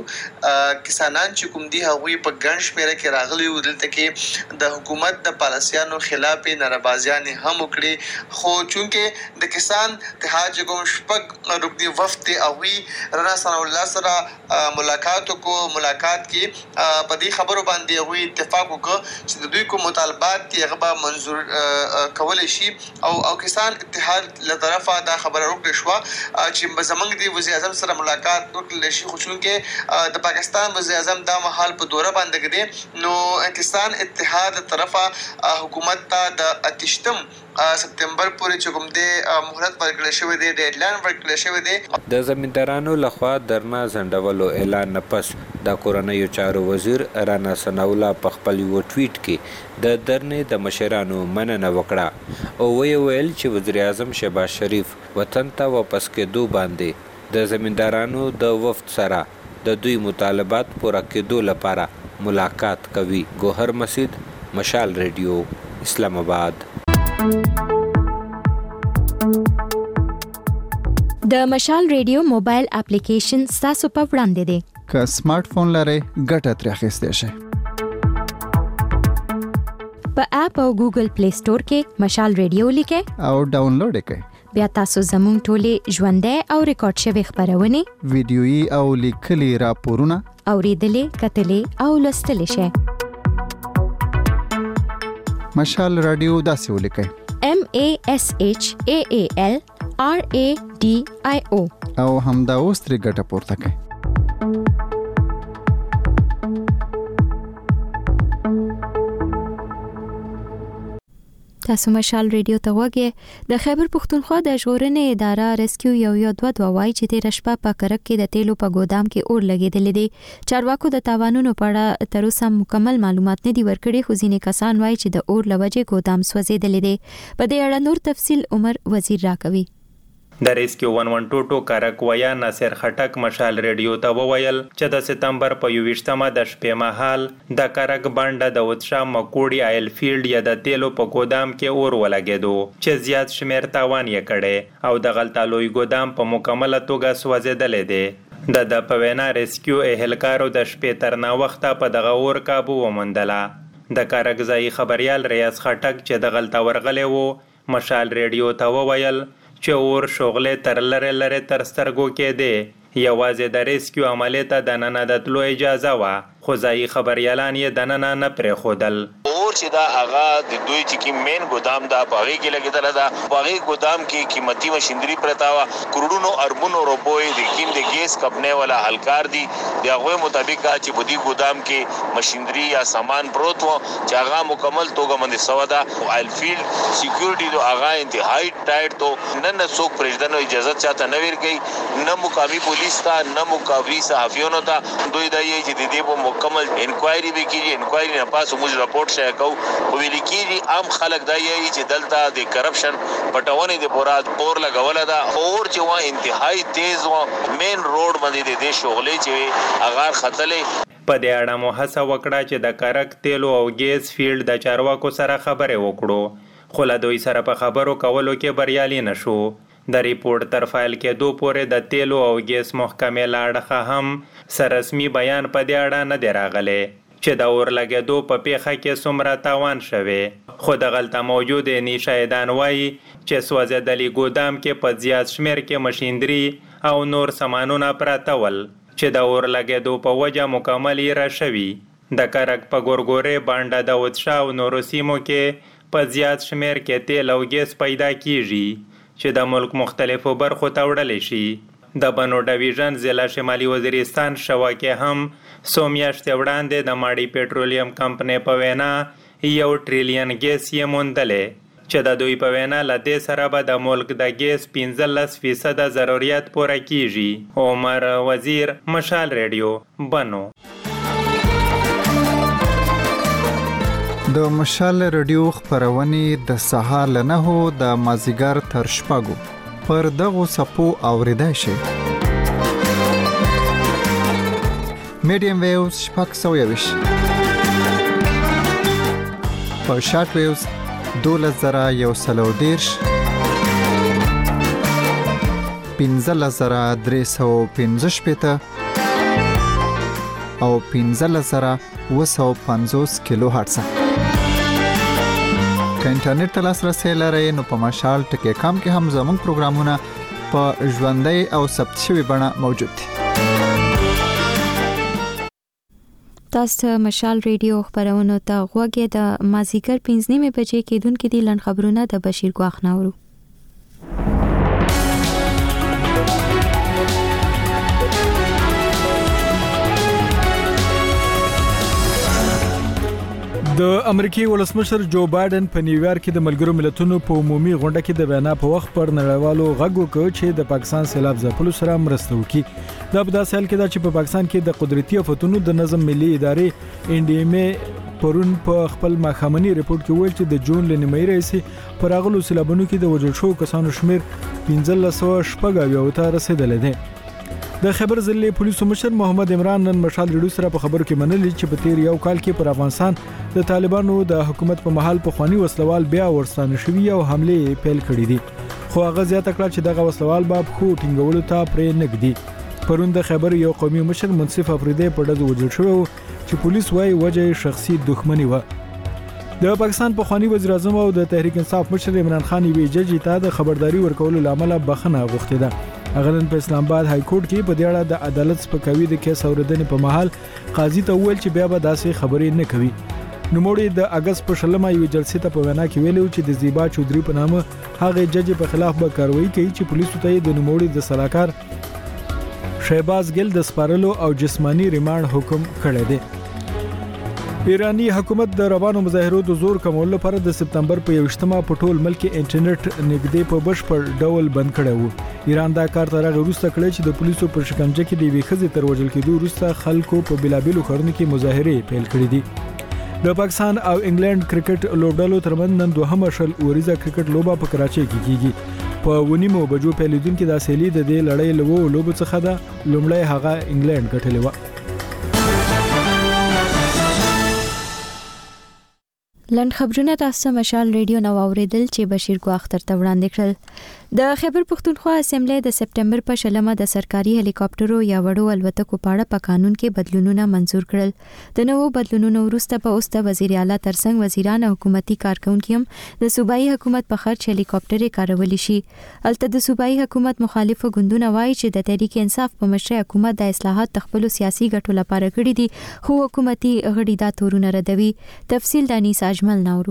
کسانان چې کوم دي هغوی په ګڼ شمېره کې راغلي وو، دلته کې د حکومت د پالیسیانو خلاف نارضایتي هم وکړي. خو چونکې د کسان اتحاد کوم شپږ رکني وفد هغوی رڼا ثنا الله سره ملاقات وکړو. ملاقات کې په دې خبرو باندې هغوی اتفاق وکړ چې د دوی کوم مطالبات دي هغه به منظور کول شي او او کسان اتحاد له طرفه دا خبر خبره وکړه شو چې زمنګ دی وزیر اعظم سره ملاقات وکړل شي، خو چې د پاکستان وزیر اعظم دا مهال په دوره باندې دی نو کسان اتحاد طرفه حکومت ته د اتشتم سپتمبر پورې چې کوم دی مهلت ورکړل شوی دی، ډیډلاین ورکړل شوی دی. د زمیندارانو لخوا درنا زندولو اعلان نه پس د کورنیو چارو وزیر رانا ثناءالله په خپل یو ټویټ کې د درنې د مشرانو مننه وکړه او وی ویل چې وزیر اعظم شهباز شریف وطن ته واپس کېدو باندې د زمیندارانو د وفد سره د دوی مطالبات پوره کېدو لپاره ملاقات کوي. ګوهر مسعود، مشال ریډیو، اسلام آباد. د مشال ریډیو موبایل اپلیکیشن تاسو په وړاندې دی. که سمارټ فون لرئ ګټه ترې اخیستی شئ. په اپ او ګوګل پلی سٹور کې مشال ریډیو لیکئ او ډاونلوډ یې کړئ. بیا تاسو زموږ ټولې ژوندۍ او ریکارډ شوي خبرونه، ویډیويي او لیکلي راپورونه اوریدلې، کتلې او لوستلې شئ. مشال رادیو داسې ولیکئ: M A S H A A L R A D I O او همدا اوس ترې ګټه پورته کړئ. تاسو مشال ریډیو ته وګورئ. د خیبر پښتونخوا د ژغورنې اداره ریسکیو یو یو دوه دوه وایي چې تیر شپه په کرک کې د تیلو په ګودام کې اور لګېدلی دی. چارواکو د تاوانونو په اړه تر اوسه مکمل معلومات نه دي ورکړي، خو ځینې کسان وایي چې د اور له وجې ګودام سوځېدلی دی. په دې اړه نور تفصیل عمر وزیر راکوي. د ریسکیو ون ون ټو ټو کارک ویا ناصر خټک مشال ریډیو ته وویل چې د سپتمبر په یوویشتمه د شپې مهال د کارک بانډه د وتشا مکوړی آیل فیلډ یا د تیلو په ګودام کې اور ولګېدو چې زیات شمیر تاوان یې کړي او د غلطه لوی ګودام په مکمله توګه سوځېدلی دی. د د په وینا ریسکیو اهلکارو د شپې تر ناوخته په دغه اور کابو وموندله. د کارک ځایي خبریال ریاض خټک چې د غلطه ورغلی و مشال ریډیو ته وویل چې اور شغلې تر لره لره تر سترګو کې دی. یوازې د ریسکیو عملې ته د ننه د تلو اجازه وه، خو ځایي خبریالان یې د ننه نه پرېښودل. اور چې دا هغه د دوی چې کوم مین ګودام دا په هغې کې لګېدله ده، په هغې ګودام کې قیمتي مشینري پرته وه، کروړونو اربونو روپیو د کوم د ګیس کمپنۍ والا هلکار دي د هغوی مطابق چې په دې ګودام کې مشینري یا سامان پروت و چې هغه مکمل توګه باندې سوه ده. آیل فیلډ سیکیورټي دو هغه انتهایی ټایټ تو نه نه څوک پرېږده نو اجازت چاته نه ورکوي، نه مقامي پولیس ته نه مقامي صحافیانو ته. دوی دا یې چې د دې په مکمل انکوایري به کېږي، انکوایري نه پاس موږ راپورټ شی کوو. خو ویلي کېږي عام خلک دا یې چې دلته د کرپشن پټونې د پوره اور لګوله ده. اور چې وه انتهایی تیز وه، مین روډ باندې د دې شغلې چې وې هغه ختلې. په دې اړه مو هڅه وکړه چې د کرک تیلو او ګیس فیلډ د چارواکو سره خبرې وکړو، خو له دوی سره په خبرو کولو کې بریالي نه شو. د ریپورت تر فایل کېدو پورې د تیلو او ګیس محکمې له اړخه هم سررسمي بیان په دې اړه نه دی راغلی چې د اور لګېدو په پیښه کې څومره تاوان شوی. خو د غلطه موجود نی شاهدان وایي چې سوځېدلي ګودام کې په زیات شمیر کې مشیندري او نور سامانونه پراته ول چې د اور لګېدو په وجه مکمل یې را شوي. د کرک په ګورګورې بانډه د وتشا او نورو سیمو کې په زیات شمیر کې تیل او ګیس پیدا کیږي چې د ملک مختلفو برخو ته وړلی شي. د بنو ډویژن ضلع شمالي وزیرستان شواکې هم څو میاشتې وړاندې د ماړی پټرولیم کمپنۍ په وینا یو ټریلیون ګیس یې موندلی چې د دوی په وینا له دې سره به د ملک د ګیس پنځلس فیصده ضرورت پوره کیږي. عمر وزیر، مشال ریډیو، بنو. د مشال ریډیو خبرونه د سهار له نهو د مازیګر تر شپږو پر دغو سپو اوریدای شي. میډیم ویوز شپږ سوه یویشت، په شارټ ویوز دولس زره یو سل او دېرش، پنځلس زره درې سوه پنځه شپېته او پنځلس زره اوه سوه پنځوس کیلو هرټز. که انټرنیټ ته لاسرسی لرئ نو په مشال ټکی کام کې هم زموږ پروګرامونه په ژوندۍ او ثبت شوي بڼه موجود دي. تاسو مشال ریډیو خبرونه ته غوږی د مازیګر پنځه نیمې بجې کېدونکې دي. لن خبرونه د بشیر ګواخ ناورو. د امریکای ولسمشر جو بایدن په نیویارک کې د ملګرو ملتونو په عمومي غونډه کې د وینا په وخت پر نړیوالو غږ وکړ چې د پاکستان سیلاب ځپلو سره مرسته وکړي. دا په داسې حال کې ده چې په پاکستان کې د قدرتي آفتونو د نظم ملي ادارې ان ډي ام ای پرون په خپل ماخامني ریپورت کې ویل چې د جون ل نیمایي راځي پر هغه سیلابونو کې د وژل شوو کسانو شمیر پنځلس سوه شپږ اویا ته رسیدلی دی. د خبر ضلع پولیسو مشر محمد عمران نن مشال ریډیو سره په خبرو کې منلي چې په تیر یو کال کې پر افغانستان د طالبانو د حکومت په محل په خواني وسلوال بیا ورستانه شوي او حمله پیل کړې دي، خو هغه زیاته کړه چې دغه وسلوال به خو ټینګولو ته پرې نګدي. پرون د خبر یو قومي مشر منصف افریدی په ډزو وژل شو چې پولیس وايي وجه شخصي دښمنی و. د پاکستان په خواني وزیر اعظم او د تحریک انصاف مشر عمران خان وی جج ته د خبرداري ورکولو لامل بخښنه غوښتې ده. هغه نن په اسلام آباد های کورټ کې په دې اړه د عدالت سپکاوي د کیس اوریدنې په محل قاضي ته وویل چې بیا به داسې خبرې نه کوي. نوموړي د اگست په شلمه یو جلسې ته په وینا کې ویلو چې د زیبا چودري په نامه هغه جج په خلاف به کاروایی کوي چې پولیسو ته د نوموړي د صلاحکار شهباز ګل د سپارلو او جسمانی ریماند حکم کړی دی. ایرانی حکومت د روانو مظاهرو د زور کمولو لپاره د سپتمبر په یوشتمه په ټول ملک کې انټرنیټ نږدې په بشپړ ډول بند کړی و. ایران دا کار تر هغه وروسته کړی چې د پولیسو پر شکنجه کې د یوې ښځې تر وژل کېدو وروسته خلکو په بېلابېلو ښارونو کې مظاهرې پیل کړي دي. د پاکستان او انګلند کرکټ لوبډلو ترمنځ نن دوهمه شل اوریزه کرکټ لوبه په کراچۍ کې کیږي. په ونیمو بجو پیلیدونکو د سیلي د دې لړۍ لوبو لوبو څخه ده لومړی هغه انګلند ګټلې و. لند خبرونه تاسو مشال ریډیو نو اوریدل چې بشیر کو اختر ته وړاندې کړل. د خیبر پختونخوا اسمبلی د سپټمبر په شلمه د سرکاري هلیکاپټرو یا وړو الوتکو په اړه په قانون کې بدلونونه منزور کړل. د نوو بدلونونو وروسته په اوس د وزیر اعلی ترڅنګ وزیران او حکومتي کارکونکو هم د صوبایي حکومت په خرچ هلیکاپټر کارول شي. البته د صوبایي حکومت مخالفو ګوندونه وایي چې د تحریک انصاف په مشر حکومت د اصلاحات تخپل سیاسي ګټو لپاره کړی دي، خو حکومتي غړي دا تورونه ردوي. تفصیل دانی اجمل ناورو.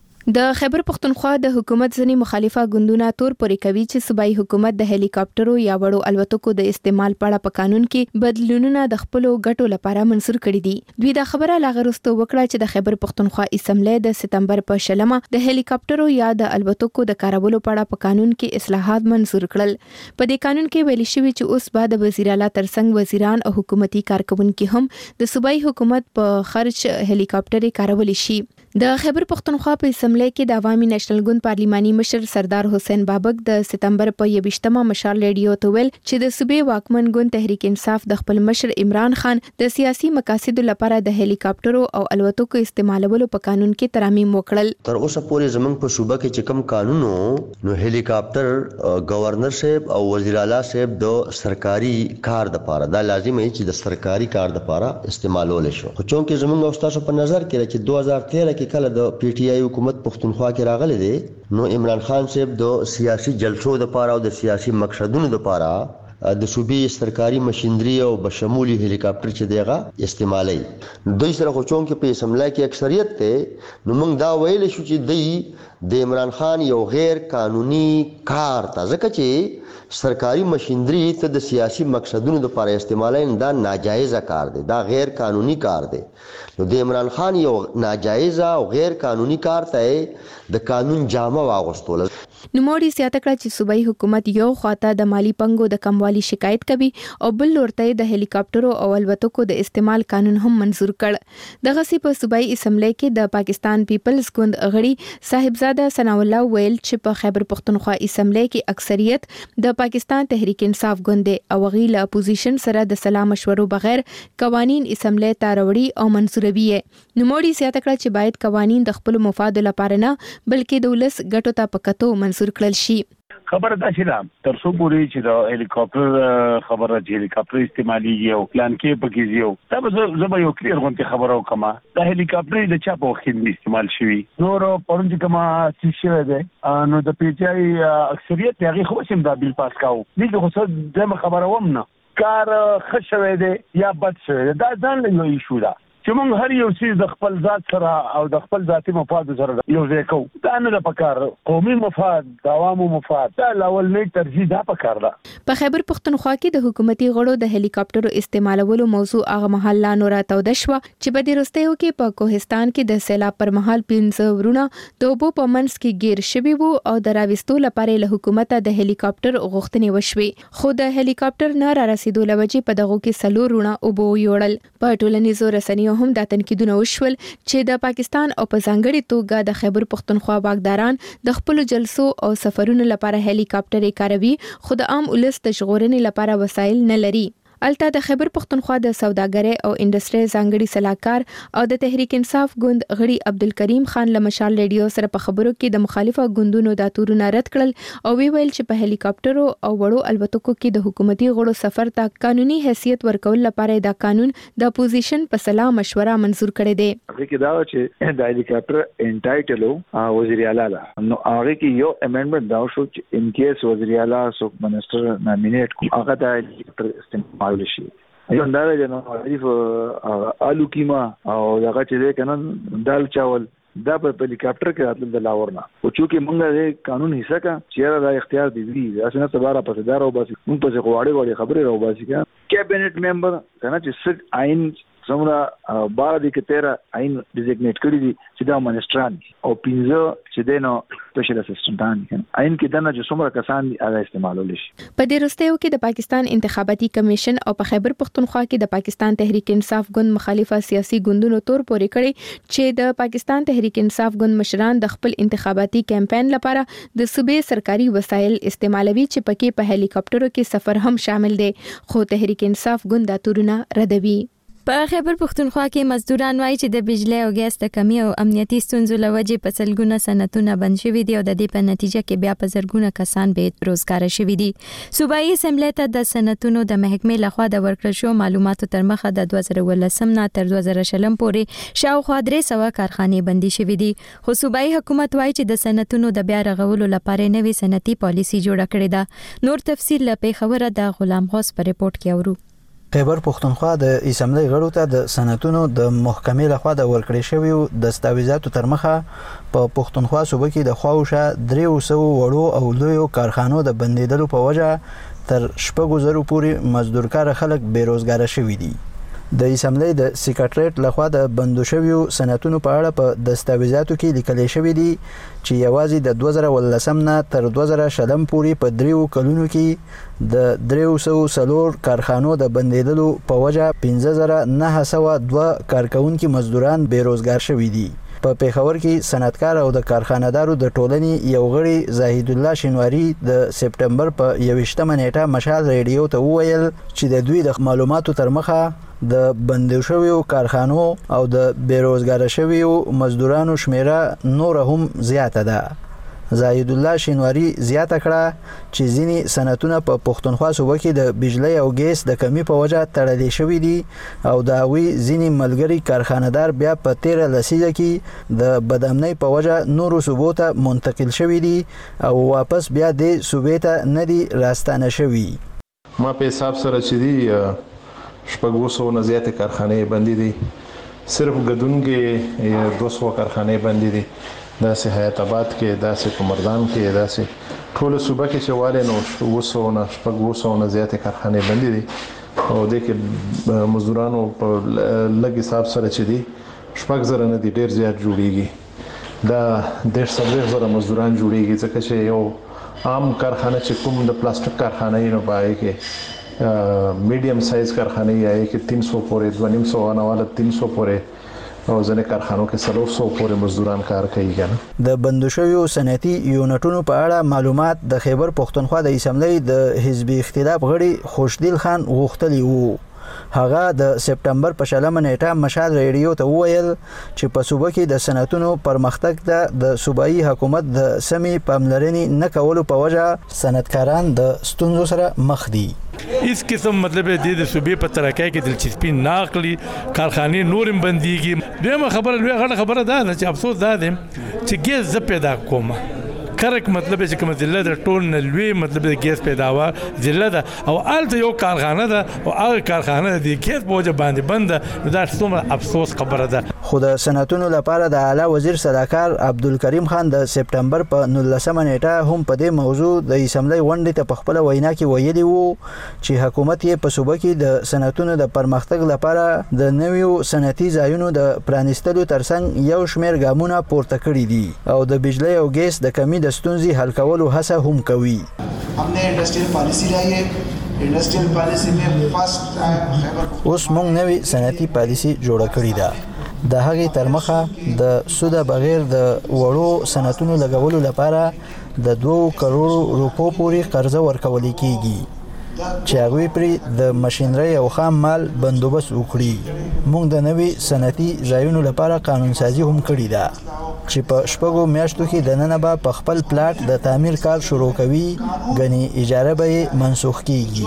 د خیبر پختونخوا د حکومت ځنی مخالفه ګوندونه تور پورې کوي چې صوبایي حکومت د هلیکاپټرو یا وړو الوتکو د استعمال په اړه په قانون کې بدلونونه د خپل ګټو لپاره منسور کړي دي. دوی دا خبره لاغرسته وکړه چې د خیبر پختونخوا اسمبلی د سپتمبر په شلمه د هلیکاپټرو یا د الوتکو د کارولو په اړه په قانون کې اصلاحات منسور کړل. په دې قانون کې ویل شوی چې اوس بعد وزیر اعلی ترڅنګ وزیران او حکومتي کارکونکو هم د صوبایي حکومت په خرچ هلیکاپټر کارول شي. د خیبر پختونخوا په اسمبلی کې د عوامي نېشنل ګوند پارلیماني مشر سردار حسین بابک د سپتمبر په یوشتمه مشال ریډیو ته ویل چې د صوبې واکمن ګوند تحریک انصاف د خپل مشر عمران خان د سیاسي مقاصدو لپاره د هلیکاپټرو او الوتکو استعمالولو په قانون کې ترامیم وکړل. تر اوسه پورې زمونږ په صوبه کې چې کوم قانونو نو هلیکاپټر گورنر صاحب او وزیر اعلی صاحب د سرکاري کار د لپاره دا لازم دی چې د سرکاري کار د لپاره استعمالول شي. خو چونکه زمونږ استادو په نظر کې چې دوه هزار تیرہ کې کله د پی ټی آی حکومت پختونخوا کې راغلی دی نو عمران خان صاحب د سیاسي جلسو د لپاره او د سیاسي مقصدونو د لپاره د صوبې سرکاري مشینری او بشمولي هلیکاپټر چې دیغه استعمالي. دوی سره خو چون کې په اسمبلی کې اکثریت ته نو موږ دا ویل شو چې دی د عمران خان یو غیر قانوني کار ته ځکه چې سرکاري مشینری ته د سیاسي مقصدونو د لپاره استعمالي دا ناجایز کار دی، دا غیر قانوني کار دی. نو د عمران خان یو ناجایز او غیر قانوني کار ته د قانون جامه واغوستول. نوموړي زیاته کړه چې صوبایي حکومت یو خواته د مالی پنګو د کموالي شکایت کوي او بل لورته د هلیکاپټرو او الوتکو د استعمال قانون هم منزور کړ. دغه سی په صوبایي اسمبلی کې د پاکستان پیپلز ګوند غړي صاحبزاده ثنا الله ویل چې په خیبر پختونخوا اسمبلی کې اکثریت د پاکستان تحریک انصاف ګوند او غیله اپوزیشن سره د سلام مشورو بغیر قوانین اسمبلی ته راوړي او منسوروي. نوموړي زیاته کړه چې باید قوانین د خپل مفاد لپاره نه بلکې د ولس ګټو ته پکتو منسور کړل شي. خبره دا چې دا تر څو پورې چې د هلیکاپټر خبره چې هلیکاپټر استعمالي یو پلان کې پکې یو دا به زما یو کلیر غونډه خبره وکما د هلیکاپټر د چا په وخت استعمال شوی نور پرون چې کما چې شوی دی نو د پی ټی آی اکثریت هغه خو سم دا بیل پاس کاو دغه خو څه د خبره ومنه کار خښوي دی یا بد شوی دا ځان له یو ایشو دا چې موږ هر یو څه د خپل ذات سره او د خپل ذاتي مفاد سره یو ځای کوو. دا نه د پکار قومي مفاد د عوامو مفاد دا لاول نه ترجیح دا پکار ده. په خیبر پختونخوا کې د حکومتي غړو د هلیکاپټرو استعمالولو موضوع هغه مهال لا نور تاوده شو چې په دې وروستیو کې په کوهستان کې د سیلاب پر مهال پنځه ورونه د اوبو په منځ کې گیر شوي وو او د راوستو لپاره له حکومت د هلیکاپټر غوښتنې وشوي خو د هلیکاپټر نه را رسیدو لوجې په دغه کې سلور ورونه اوبو یوړل. په ټولنیزو رسنیو هم دا تنقیدونه وشول چې د پاکستان او په ځانګړي توګه د خیبر پختونخوا واکداران د خپل جلسو او سفرونو لپاره هلیکاپټر کاروي خو د عام ولس د ژغورنې لپاره وسایل نه لري. الته د خیبر پختونخوا د سوداګرۍ او انډستری ځانګړي صلاحکار او د تحریک انصاف ګوند غړي عبدالکریم خان له مشال ریډیو سره په خبرو کې د مخالفه ګوندونو د تورونه رد کړل او وی ویل چې په هلیکاپټرو او وړو الوتکو کې د حکومتي غړو سفر ته قانوني حیثیت ورکول لپاره دا قانون د اپوزیشن په سلا مشوره منزور کړی دی. هغه کې دا چې د هلیکاپټر انټایټلو وزیر اعلی نو هغه کې یو امندمنت دا شو چې ان کیس وزیر اعلی سو منسٹر نامینیټ کو هغه د هلیکاپټر استعمال شي. یو اندازه جنو عارف آلو کیما او هغه چې کنه دال چاول دا په هلیکاپټر کې راتل د لاور نه او چې موږ د قانون حصہ کا چیرې دا اختیار دی وی اسنه تبارا په دار او باسي موږ په غواړي غواړي خبره راو باسي کا کابینټ ممبر کنه چې سټ عین څومره بار دي کې تیرا عین ډیزیګنیټ کړی دي چې دا منسټران او پینځه چې دینو سپیشل اسسټنټان عین کې دنه چې څومره کسان هغه استعمالول شي. په دې وروستیو کې د پاکستان انتخاباتي کمیشن او په خیبر پختونخوا کې د پاکستان تحریک انصاف ګوند مخالفه سیاسي ګوندونو تور پورې کړي چې د پاکستان تحریک انصاف ګوند مشران د خپل انتخاباتي کمپاین لپاره د صوبې سرکاري وسایل استعمالوي چې پکې په هلیکاپټرو کې سفر هم شامل دي خو تحریک انصاف ګوند دا تورونه ردوي. په خیبر پختونخوا کې مزدوران وایي چې د بجلی او ګاز د کمی او امنیتي ستونزو له وجې په سلګونه صنعتونه بند شوي دي او د دې په نتیجه کې بیا په زرګونه کسان بې روزګاره شوي دي. صوبایي اسمبلی ته د صنعتونو د محکمې لخوا د ورکړل شو معلوماتو تر مخه د دوه زره ولسم نه تر دوه زره شلم پورې شاوخوا درې سوه کارخانې بندي شوي دي خو صوبایي حکومت وایي چې د صنعتونو د بیا رغولو لپاره نوې صنعتي پالیسي جوړه کړې ده. نور تفصیل له پیښوره د غلام غوث په ریپورت کې اورو. خیبر پختونخوا د اسمبلی غړو ته د صنعتونو د محکمې لخوا د ورکړې شویو دستاویزاتو تر مخه په پختونخوا صوبه کې د خواوشه درې سوه وړو او لویو کارخانو د بندیدلو په وجه تر شپږو زرو پورې مزدورکار خلک بیروزګاره شوي دي. د اسمبلی د سیکریټریټ لخوا د بندو شویو صنعتونو په اړه په دستاویزاتو کې لیکل شوی دی چې یوازې د دوه زره ولسم نه تر دوه زره شلم پورې په دریو کلونو کې د درې سوه څلور کارخانو د بندیدلو په وجه پنځه زره نه سوه دوه کارکونکي مزدوران بیروزګار شوي دي. په پیښور کې صنعتکار او د کارخانه‌دارو د ټولنې یو غړي زاهد الله شینواری د سپټمبر په یوویشتمه نیټه مشال ریډیو ته وویل چې د دوی د معلوماتو تر مخه د بندو شویو کارخانو او د بیروزګار شویو مزدورانو شمیره نور هم زیاته ده. زاهد الله شینواری زیاته کړه چې ځینی صنعتونه په پختونخوا صوبه کې د بجلی او ګیس د کمی په وجه تړلې شوي دي او د هغوی ځینی ملګري کارخانه‌دار بیا په تیره لسیزه کې د بدامنۍ په وجه نورو صوبو ته منتقل شوي دي او واپس بیا د صوبې ته نه دي راستانه شوي. ما په حساب سره چې دی شپږ سوه نه زیاتې کارخانې بندي دي. صرف ګدون کې دوه سوه کارخانې بندي دي. داسې حیات آباد کې داسې په مردان کې داسې ټول صوبه کې چې واله نو اوه سوه نه شپږ سوه نه زیاتې کارخانې بندي دي او د کې مزدورانو په لږ حساب سره چې دي شپږ زره نه دي ډیر زیات جوړیږي. دا ډیر څلوېښت زره مزدوران جوړیږي ځکه چې یو عام کارخانه چې کوم د پلاستیک کارخانه یې نو پای کې میډیم سایز کارخانه یې کې تین سو پورې دوه نیم سو نه والا تین سو پورې او ځنې کارخانو کې څلور سوه پورې مزدوران کار کوي کنه. د بندو شویو صنعتي یونټونو په اړه معلومات د خیبر پختونخوا د اسمبلی د حزبي اختلاف غړي خوشدل خان غوښتلی وو. هغه د سپټمبر په شلمه نیټه مشال ریډیو ته وویل چې په صوبه کې د صنعتونو پرمختګ ته د صوبایي حکومت د سمې پاملرنې نه کولو په وجه صنعتکاران د ستونزو سره مخ دي. اس قسم مطلب دی د صوبې په ترقۍ کې دلچسپي نه اخلي، کارخانې نورم بنديږي. دویمه خبره لوی غټه خبره ده چې افسوس ده چې ګیس زه پیدا کوم کرک مطلب چې کوم ضلع د ټول نلوي مطلب د ګیس پیداوار ضلع ده او الته یو کارخانه ده او هغه کارخانه د ګیس په وجه باندې بند دا څومره افسوس خبره ده. خو د صنعتونو لپاره د اعلی وزیر صلاحکار عبدالکریم خان د سپټمبر په نولسمه نیټه هم په دې موضوع د اسمبلی غونډې ته په خپل وینا کې ویلي وو چې حکومت یې په صوبه کې د صنعتونو د پرمختګ لپاره د نویو صنعتي ځایونو د پرانیستلو ترڅنګ یو شمېر ګامونه پورته کړي دي او د بجلی او ګیس د کمی د ستونزې حل کولو هڅه هم کوي. हमने इंडस्ट्रियल पॉलिसी लाई है. इंडस्ट्रियल पॉलिसी में फर्स्ट टाइम खैबर اوس موږ نوې صنعتي پالیسي جوړه کړې ده. د هغې تر مخه د سوده بغیر د وړو صنعتونو لګولو لپاره د دوه کروڑو روپو پورې قرضه ورکول کیږي چې هغوی پرې د ماشینري او خام مال بندوبست وکړي. موږ د نوې صنعتي ځایونو لپاره قانون سازي هم کړې ده چې په شپږو میاشتو کې دننه به په خپل پلاټ د تعمیر کار شروع کوي، غني اجاره به منسوخ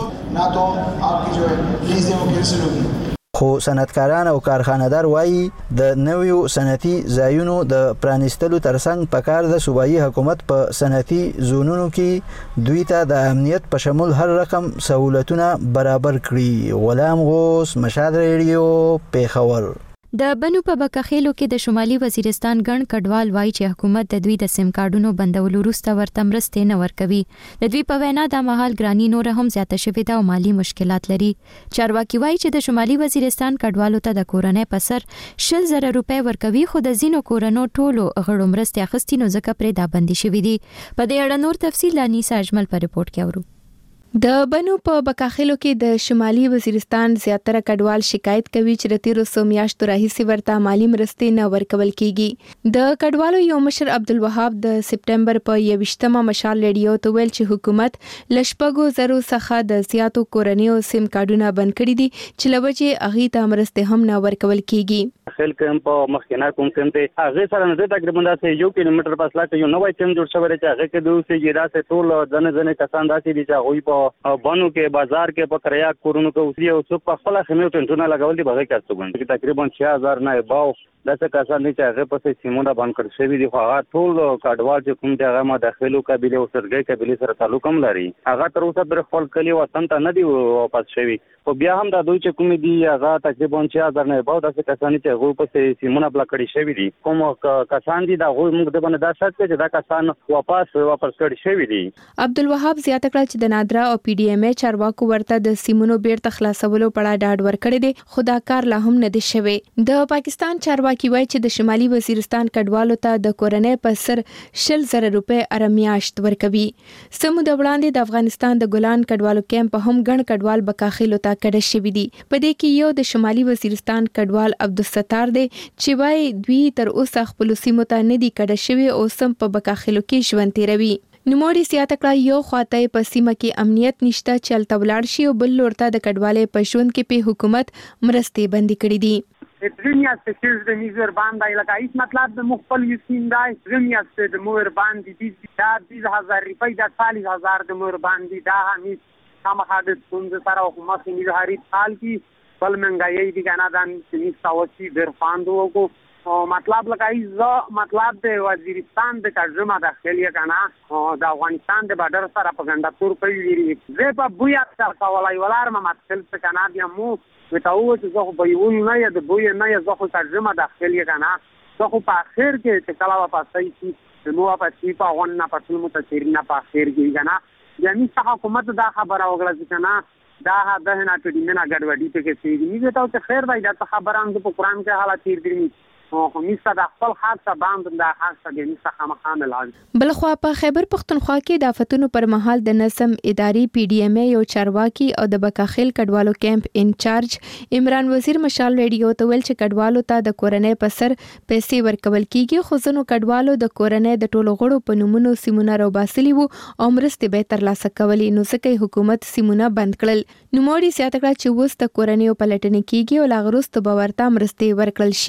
کیږي. خو صنعتکاران او کارخانه‌دار وایي د نویو صنعتي ځایونو د پرانیستلو ترڅنګ پکار د صوبایي حکومت په صنعتي زونونو کې دوی ته د امنیت په شمول هر رقم سہولتونه برابر کړي. غلام غوث، مشهد ریډیو، پیښور. د بنو په بکخېلو کې د شمالي وزیرستان ګڼ کډوال وایي چې حکومت د دوی د سیم کارډونو بندولو وروسته ورته مرستې نه ورکوي. د دوی په وینا د مهال ګرانی نور هم زیاته شوې ده او مالی مشکلات لري. چارواکي وایي چې د شمالي وزیرستان کډوالو ته د کورنۍ په سر شل زره روپۍ ورکوي، خو د ځینو کورنو ټولو غړو مرستې اخیستي نو ځکه پرې دا بندي شوې دي. په دې اړه نور تفصیل انیسا اجمل په رپورت کې اورو. د بنو په بکاخلو کې د شمالي وزیرستان زیاتره کډوال شکایت کوي چې د تیرو سو میاشتو راهیسې ورته مالی مرستې نه ورکول کیږي. د کډوالو یو مشر عبدالوهاب د سپټمبر په یوویشتمه مشال ریډیو ته ویل چې حکومت لشپږو زرو څخه د زیاتو کورنیو سیم کارډونه بند کړي دي چې لوجه اغي ته مرستې هم نه ورکول کیږي. خل کم په مخکنه کوم سم ته هغه سره نه تقریبا داسې یو کیلومتر فاصله کې یو نوې سیم جوړ شوی چې هغه کې دوه سي جیرا ته ټول ځنه ځنه کسان داسې دي چې هغه په بانو کې بازار کې په کریا کورونو کې اوسي او څو په خپل خمه ټنټونه لګول دي بغیر کاستو باندې تقریبا छह हज़ार نه باو داسې کسان دي چې هغه په سیمونه باندې کړ شوی دي. خو هغه ټول کډوال چې کوم دي هغه ما داخلو قبيله او سرګي قبيله سره تعلق هم لري. هغه تر اوسه پر خپل کلی وطن ته نه دی واپس شوی. خو بیا هم دا دوی چې کوم دي هغه تقریبا छह हज़ार نه باو داسې کسان چې هغه په سیمونه بل کړی شوی دي. کوم کسان دي دا غوښ موږ د باندې دا شک چې دا کسان واپس واپس کړی شوی دي. عبدالوهاب زیاته کړ چې د نادرا او پی ډی ایم ای چارواکو ورته د سیمونو بیرته خلاصولو په اړه ډاډ ورکړی دی، خو دا کار لا هم نه دی شوی. د پاکستان چارواکي وایي چې د شمالي وزیرستان کډوالو ته د کورنۍ په سر شل زره روپۍ ارمیاشت ورکوي. سمو د وړاندې د افغانستان د ګلان کډوالو کیمپ هم ګڼ کډوال بکاخیلو ته کډه شوي دي. په دې کې یو د شمالي وزیرستان کډوال عبدالستار دی چې وایي دوی تر اوسه خپل سیمو ته نه دي کډه شوي او سم په بکاخیلو کې ژوند تیروي. نوموړي زیاته کړه یو خواته په سیمه کې امنیت نشته چې الته ولاړ شي او بل لورته د کډوالۍ په ژوند کې په حکومت مرستې بندي کړې دي. دنیا سے چیز د میزر باندې لگا اس مطلب د مخفل یسین دای دنیا سے د مور باندې د بیس هزار روپۍ د چالیس هزار د مور باندې دا همیش هم حادث څنګه سره حکومت یې هری حال کی بل منګایي دي کنه دان چې ساوچی در فاندو کو مطلب لګای ز مطلب د وزیرستان د ترجمه داخلي کنه د افغانستان د بارډر سره په ګندا تور کوي زه په بویا تاسو ولای ولار ما متل کنه بیا مو وتاو چې زه په یو نه یا د بویا نه یا زه ترجمه داخلي کنه زه په اخر کې چې کلا واپسای شي نو واپس په غون نه پټل متثیرین په اخر کې کنه یعنی څه حکومت دا خبره وګړه کنه دا د نه ټډی نه غړوډی ته کې سي دي زه ته خیر وای دا خبره هم په قران کې حالات تیر دي او میسته د خپل حادثه باندې د حادثه د میسته خامخانه لازم. بلخوا په خیبر پختونخوا کې د آفتونو پر مهال د نظم اداري پی ډی ایم ای یو چارواکي او د بکاخیل کډوالو کیمپ انچارج عمران وزیر مشال ریډیو ته ویل چې کډوالو ته د کورنۍ په سر پیسې ورکول کیږي، خو ځینو کډوالو د کورنۍ د ټولو غړو په نومونو سیمونه راوباسلي وو او مرستې به ترلاسه کولې، نو ځکه حکومت سیمونه بند کړل. نوموړي زیاته کړه چې اوس د کورنۍ په لټنه کېږي او لا وروسته به ورته مرستې ورکړل شي.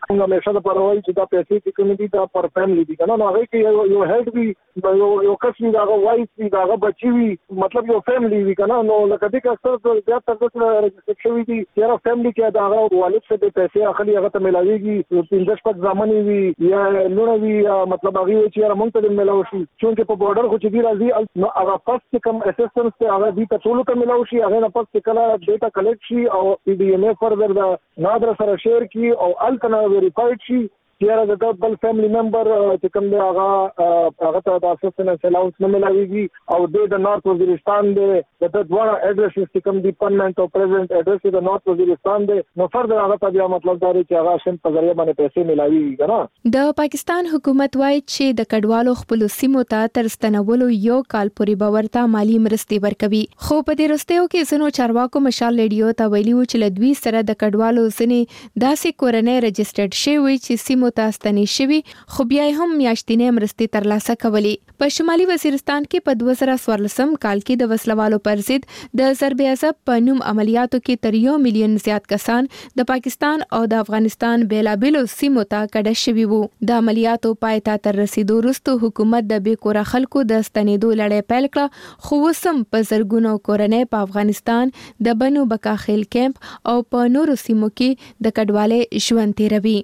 څنګه همیشه د پروي چې دا پیسې چې کوم دي دا پر فیملی دي کنه نو هغه کې یو هیډ وی یو یو کس وی دا وایس وی دا بچي وی مطلب یو فیملی وی کنه نو لکه دې کې اکثر زیات تر څه ريسټریکشن وی دي یاره فیملی کې دا هغه والد څخه د پیسې اخلي هغه ته ملاويږي پنځه شپږ ځامن وی یا لونه وی مطلب هغه چې یاره مونږ ته ملاوي شي چې په بورډر خو چې دی راځي نو هغه پس کم اسسټنس ته هغه دې ته ټول ته ملاوي شي هغه نه پس کله ډیټا کلیکټ شي او پی ډی ایم ای فردر دا نادر سره شیر کی او الکنا ویریفاید شي چې دا بل فیملی ممبر چې کوم دی هغه هغه ته د اسسټنس الاونس نه ملاويږي او د نارث وزیرستان دی د دوه اډرس چې کوم دی پرمننت او پریزنت اډرس د نارث وزیرستان دی نو فردر هغه ته بیا مطلب دا دی چې هغه شین په ذریعہ باندې پیسې ملاويږي کنه د پاکستان حکومت وايي چې د کډوالو خپل سیمو ته تر ستنولو یو کال پورې باورته مالی مرستې ورکوي خو په دې رستیو کې زنو چارواکو مشال ریډیو ته ویلي و چې لدوی سره د کډوالو ځنې داسې کورنۍ رجسټرډ شوی چې سیمو متاستنی شوی خو بیا هم میاشتنې مرستې ترلاسه کولې په شمالي وزیرستان کې په دوه زره څوارلسم کال کې د وسلوالو پر ضد د ضرب عصب په نوم عملیاتو کې تر یو میلیون زیات کسان د پاکستان او د افغانستان بیلابیلو سیمو ته کډه شوي وو د عملیاتو پای ته تر رسیدو وروسته حکومت د بې کوره خلکو د ستنېدو لړۍ پیل کړه خو وسم په زرګونو کورنۍ په افغانستان د بنو بکاخیل کیمپ او په نورو سیمو کې د کډوالۍ ژوند تیروي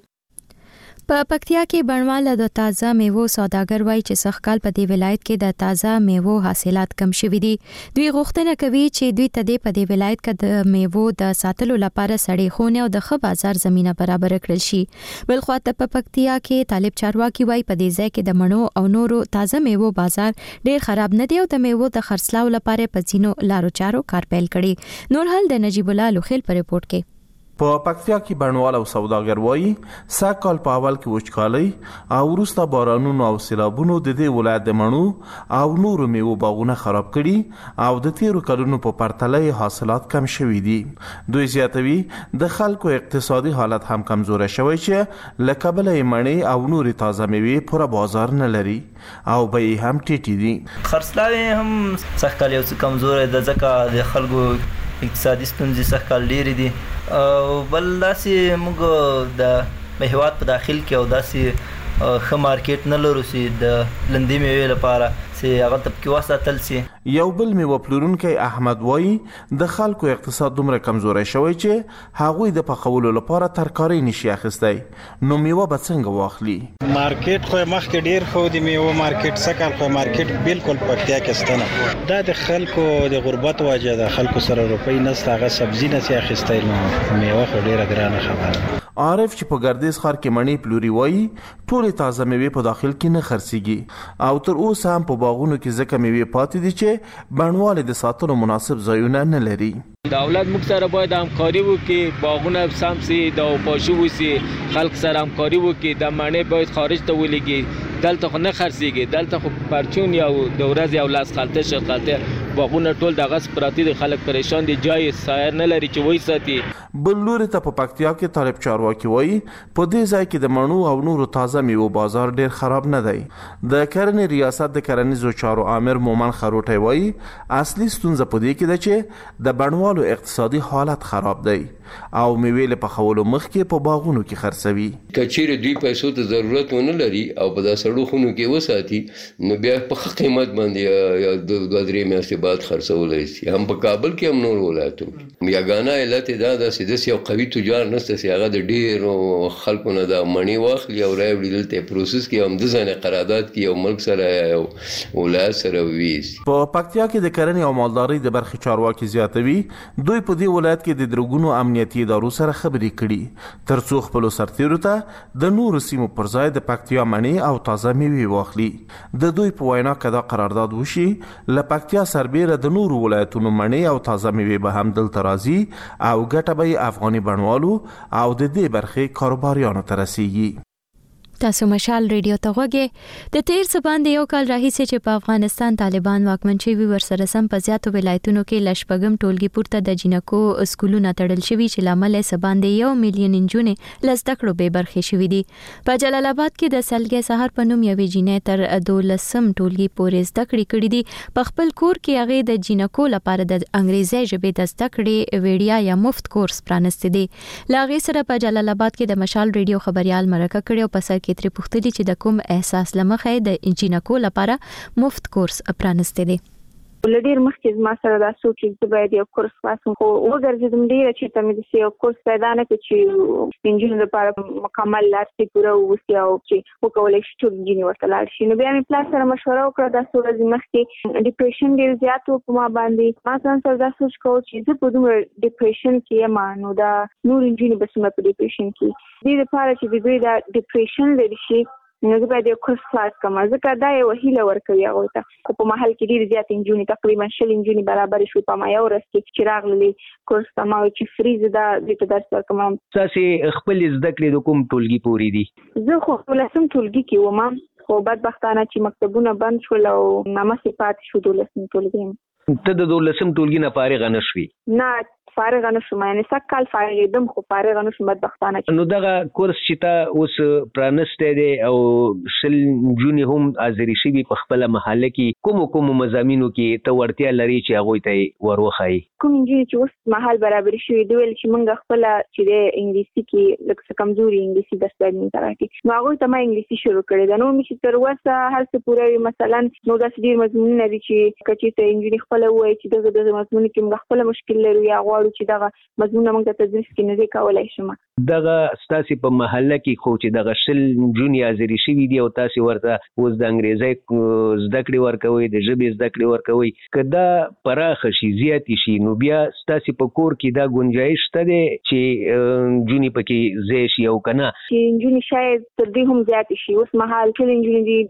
په پکتیا کې بڼواله د تازه میوو سوداګر وایي چې سخکال په دې ولایت کې د تازه میوو حاصلات کم شوي دي دوی غوښتنه کوي چې دوی ته د په دې ولایت کې د میوو د ساتلو لپاره سړې خونه او د ښه بازار زمينه برابر کړل شي بل خو ته په پکتیا کې طالب چارواکي وایي په دې ځای کې د مڼو او نورو تازه میوو بازار ډیر خراب نه دی او د میوو د خرڅلاو لپاره په ځینو لارو چارو کار پیل کړي نور حال د نجیب الله لوخیل په ریپورت کې په پکتیا کې بڼوال او سوداګر وایي سږ کال په اول کې وچکالۍ او وروسته بارانونو او سیلابونو د دې ولایت د مڼو او نورو میوو باغونه خراب کړي او د تیرو کلونو په پرتله حاصلات کم شوي دي دوی زیاتوي د خلکو اقتصادي حالت هم کمزوره شوی چې له کبله یې مڼې او نورې تازه میوې پوره بازار نه لري او بیې هم ټیټې دي خرڅلاوی هم سږ کال یو څه کمزوره ده ځکه د خلکو اقتصادي ستونزې سږ کال ډېرې دي او بل داسې موږ د هیواد په داخل کې او داسې ښه مارکیټ نه لرو چې د لندې میوې لپاره چې هغه ته پکې وساتل شي یو بل میوه پلورونکی احمد وایي د خلکو اقتصاد دومره کمزوری شوی چې هغوی د پخولو لپاره ترکارۍ نشي اخیستی نو میوه به څنګه واخلي مارکیټ خو مخکې ډیر خو د میوه مارکیټ سکه خو مارکیټ بالکل پکتیا کې ستنه دا د خلکو د غربت وجه د خلکو سره روپۍ نسته هغه سبزی نه سي اخیستی نو میوه خو ډیره ګرانه خبره عارف چې په ګردیز ښار کې مڼې پلوري وایي ټولې تازه میوې په داخل کې نه خرڅېږي او تر اوسه هم په باغونو کې ځکه میوې پاتې دي چې بڼوال د ساتلو مناسب ځایونه نه لري دولت موږ سره باید همکاري وکړي باغونه سم سي د پاشو وسی خلک سره همکاري وکړي د مڼې باید خارج ته ولېږي دلته خو نه خرڅېږي دلته خو پرچون یا د ورځې او لاس خلته شل خلته باغونه ټول دغه سپراتی د خلک پریشان دي جای سایر نه لري چې وای ساتي بل لوري ته په پکتیا کې طالب چارواکي وایي په دې ځای کې د مڼو او نورو تازه میوو بازار ډیر خراب نه دی د کرنې ریاست د کرنیزو چارو امر مومن خروټی وایي اصلي ستونزه په دې کې ده چې د بڼوالو اقتصادي حالت خراب دی او میوې له پخولو مخکې په باغونو کې خرڅوي کچېره دوی پیسو ته ضرورت ونه لري او په داسړو خونو کې وساتي نو بیا په قیمت باندې یا د دوه درې میاشتې بعد خرڅولای شي هم په کابل کې هم نور ولایتونه یګانه علت دا ده چې د یو قوي تجار نشته چې هغه د ډېرو خلکو نه د مڼې واخلي او راوړي دلته پروسس کې هم د ځانه قرارداد کې یو ملک سره یو ولایت سره ویس په پکتیا کې د کرنې او مالدارۍ د برخې چارواکي زیاتوي دوی په دې ولایت کې د درګونو امنیتي ادارو سره خبرې کړي ترڅو خپل سرتیرو ته د نورو سیمو پر ځای د پکتیا مڼې او تازه میوې واخلي د دوی په وینا کدا قرارداد وشي ل پکتیا سربېره د نورو ولایتونو مڼې او تازه میوې به هم دلته راځي او ګټه به افغاني بڼوالو او د دې برخې کاروباریانو ته رسیږي تاسو مشال ریډیو ته غوږی د تیر څه باندې یو کال راهیسې چې په افغانستان طالبان واکمن شوي ورسره سم په زیاتو ولایتونو کې لشپږم ټولګي پورته د جنکو سکولونه تړل شوي چې لامل یې څه باندې یو میلیون نجونې له زده کړو بې برخې شوي دي. په جلال آباد کې د سلګۍ سهار په نوم یوې جینۍ تر دولسم ټولګي پورې زده کړې کړې دي. په خپل کور کې هغې د جنکو لپاره د انګریزي ژبې د زده کړې ویډیا یا مفت کورس پرانستی دی. له هغې سره په جلال آباد کې د مشال ریډیو خبريال مرکه کړې او په سر کې ترې پوښتلي چې د کوم احساس لمخې د جنکو لپاره مفت کورس پرانستی دی. ولډیر مخکې ما سره دا سوچ چې باید یو کورس خلاصم خو وګرځیدم ډیر چې تمه دي یو کورس پیدا نه کړ چې انجینر لپاره مکمل لارې پوره وسی او چې وکولای شي چې انجینر ورته لاړ شي. نو بیا مې پلان سره مشوره وکړه دا څو مخکې ډیپریشن ډیر زیات په ما باندې ما ځان سره دا سوچ کوم چې زه په دومره ډیپریشن کې یم نو دا نور انجینر بس مې په ډیپریشن کې دې لپاره چې د دوی دا ډیپریشن لري شي نو زه باید یو کورس خلاص کړم. ځکه دا یو هیله ورکوي هغوی ته خو په محل کې ډېرې زیاتې نجونې تقریبا شل نجونې برابرې شوې په ما یو ورځ کې چې راغللې کورس ته ما وایي چې فری زه دا دوی ته درس ورکوم. تاسې خپلې زده کړې د کوم ټولګي پورې دي؟ زه خو دولسم ټولګي کې وم خو بدبختانه چې مکتبونه بند شول او نامسې پاتې شو دولسم ټولګي. ته د دولسم ټولګي نه فارغه نه شوې؟ نه فارغ نه شوم یعنی سک کال فارغ دم خو فارغ نه شوم بدبختانه. نو دغه کورس چې تا اوس پرانسته دی او شل جونی هم حاضر شي په خپل محله کې کوم کوم مضامینو کې ته ورتیا لري چې هغه ته وروخی؟ کوم جی چې اوس محل برابر شي دی ول چې موږ خپل چې د انګلیسي کې لکه کمزوري انګلیسي د ستاسو ترکي نو هغه ته ما انګلیسي شروع کړی دا نو مې چې تر وسه هر څه پوره مثلا نو د ډیر مضمون لري چې کچې ته انګلیسي خپل وای چې دغه د مضمون کې موږ خپل مشکل لري یا چې دغه مضمون موږ ته تدریس کې نه دی کولای شم. دغه ستاسو په محله کې خو چې دغه شل جونی حاضر شي دی او تاسو ورته اوس د انګریزي زده کړې ورکوي د ژبې زده کړې ورکوي کدا پراخ شي زیات شي نو بیا ستاسو په کور کې دا گنجائش شته دی چې جونی پکې زی شي او کنه چې جونی شاید تر دې هم زیات شي. اوس محل کې جونی دي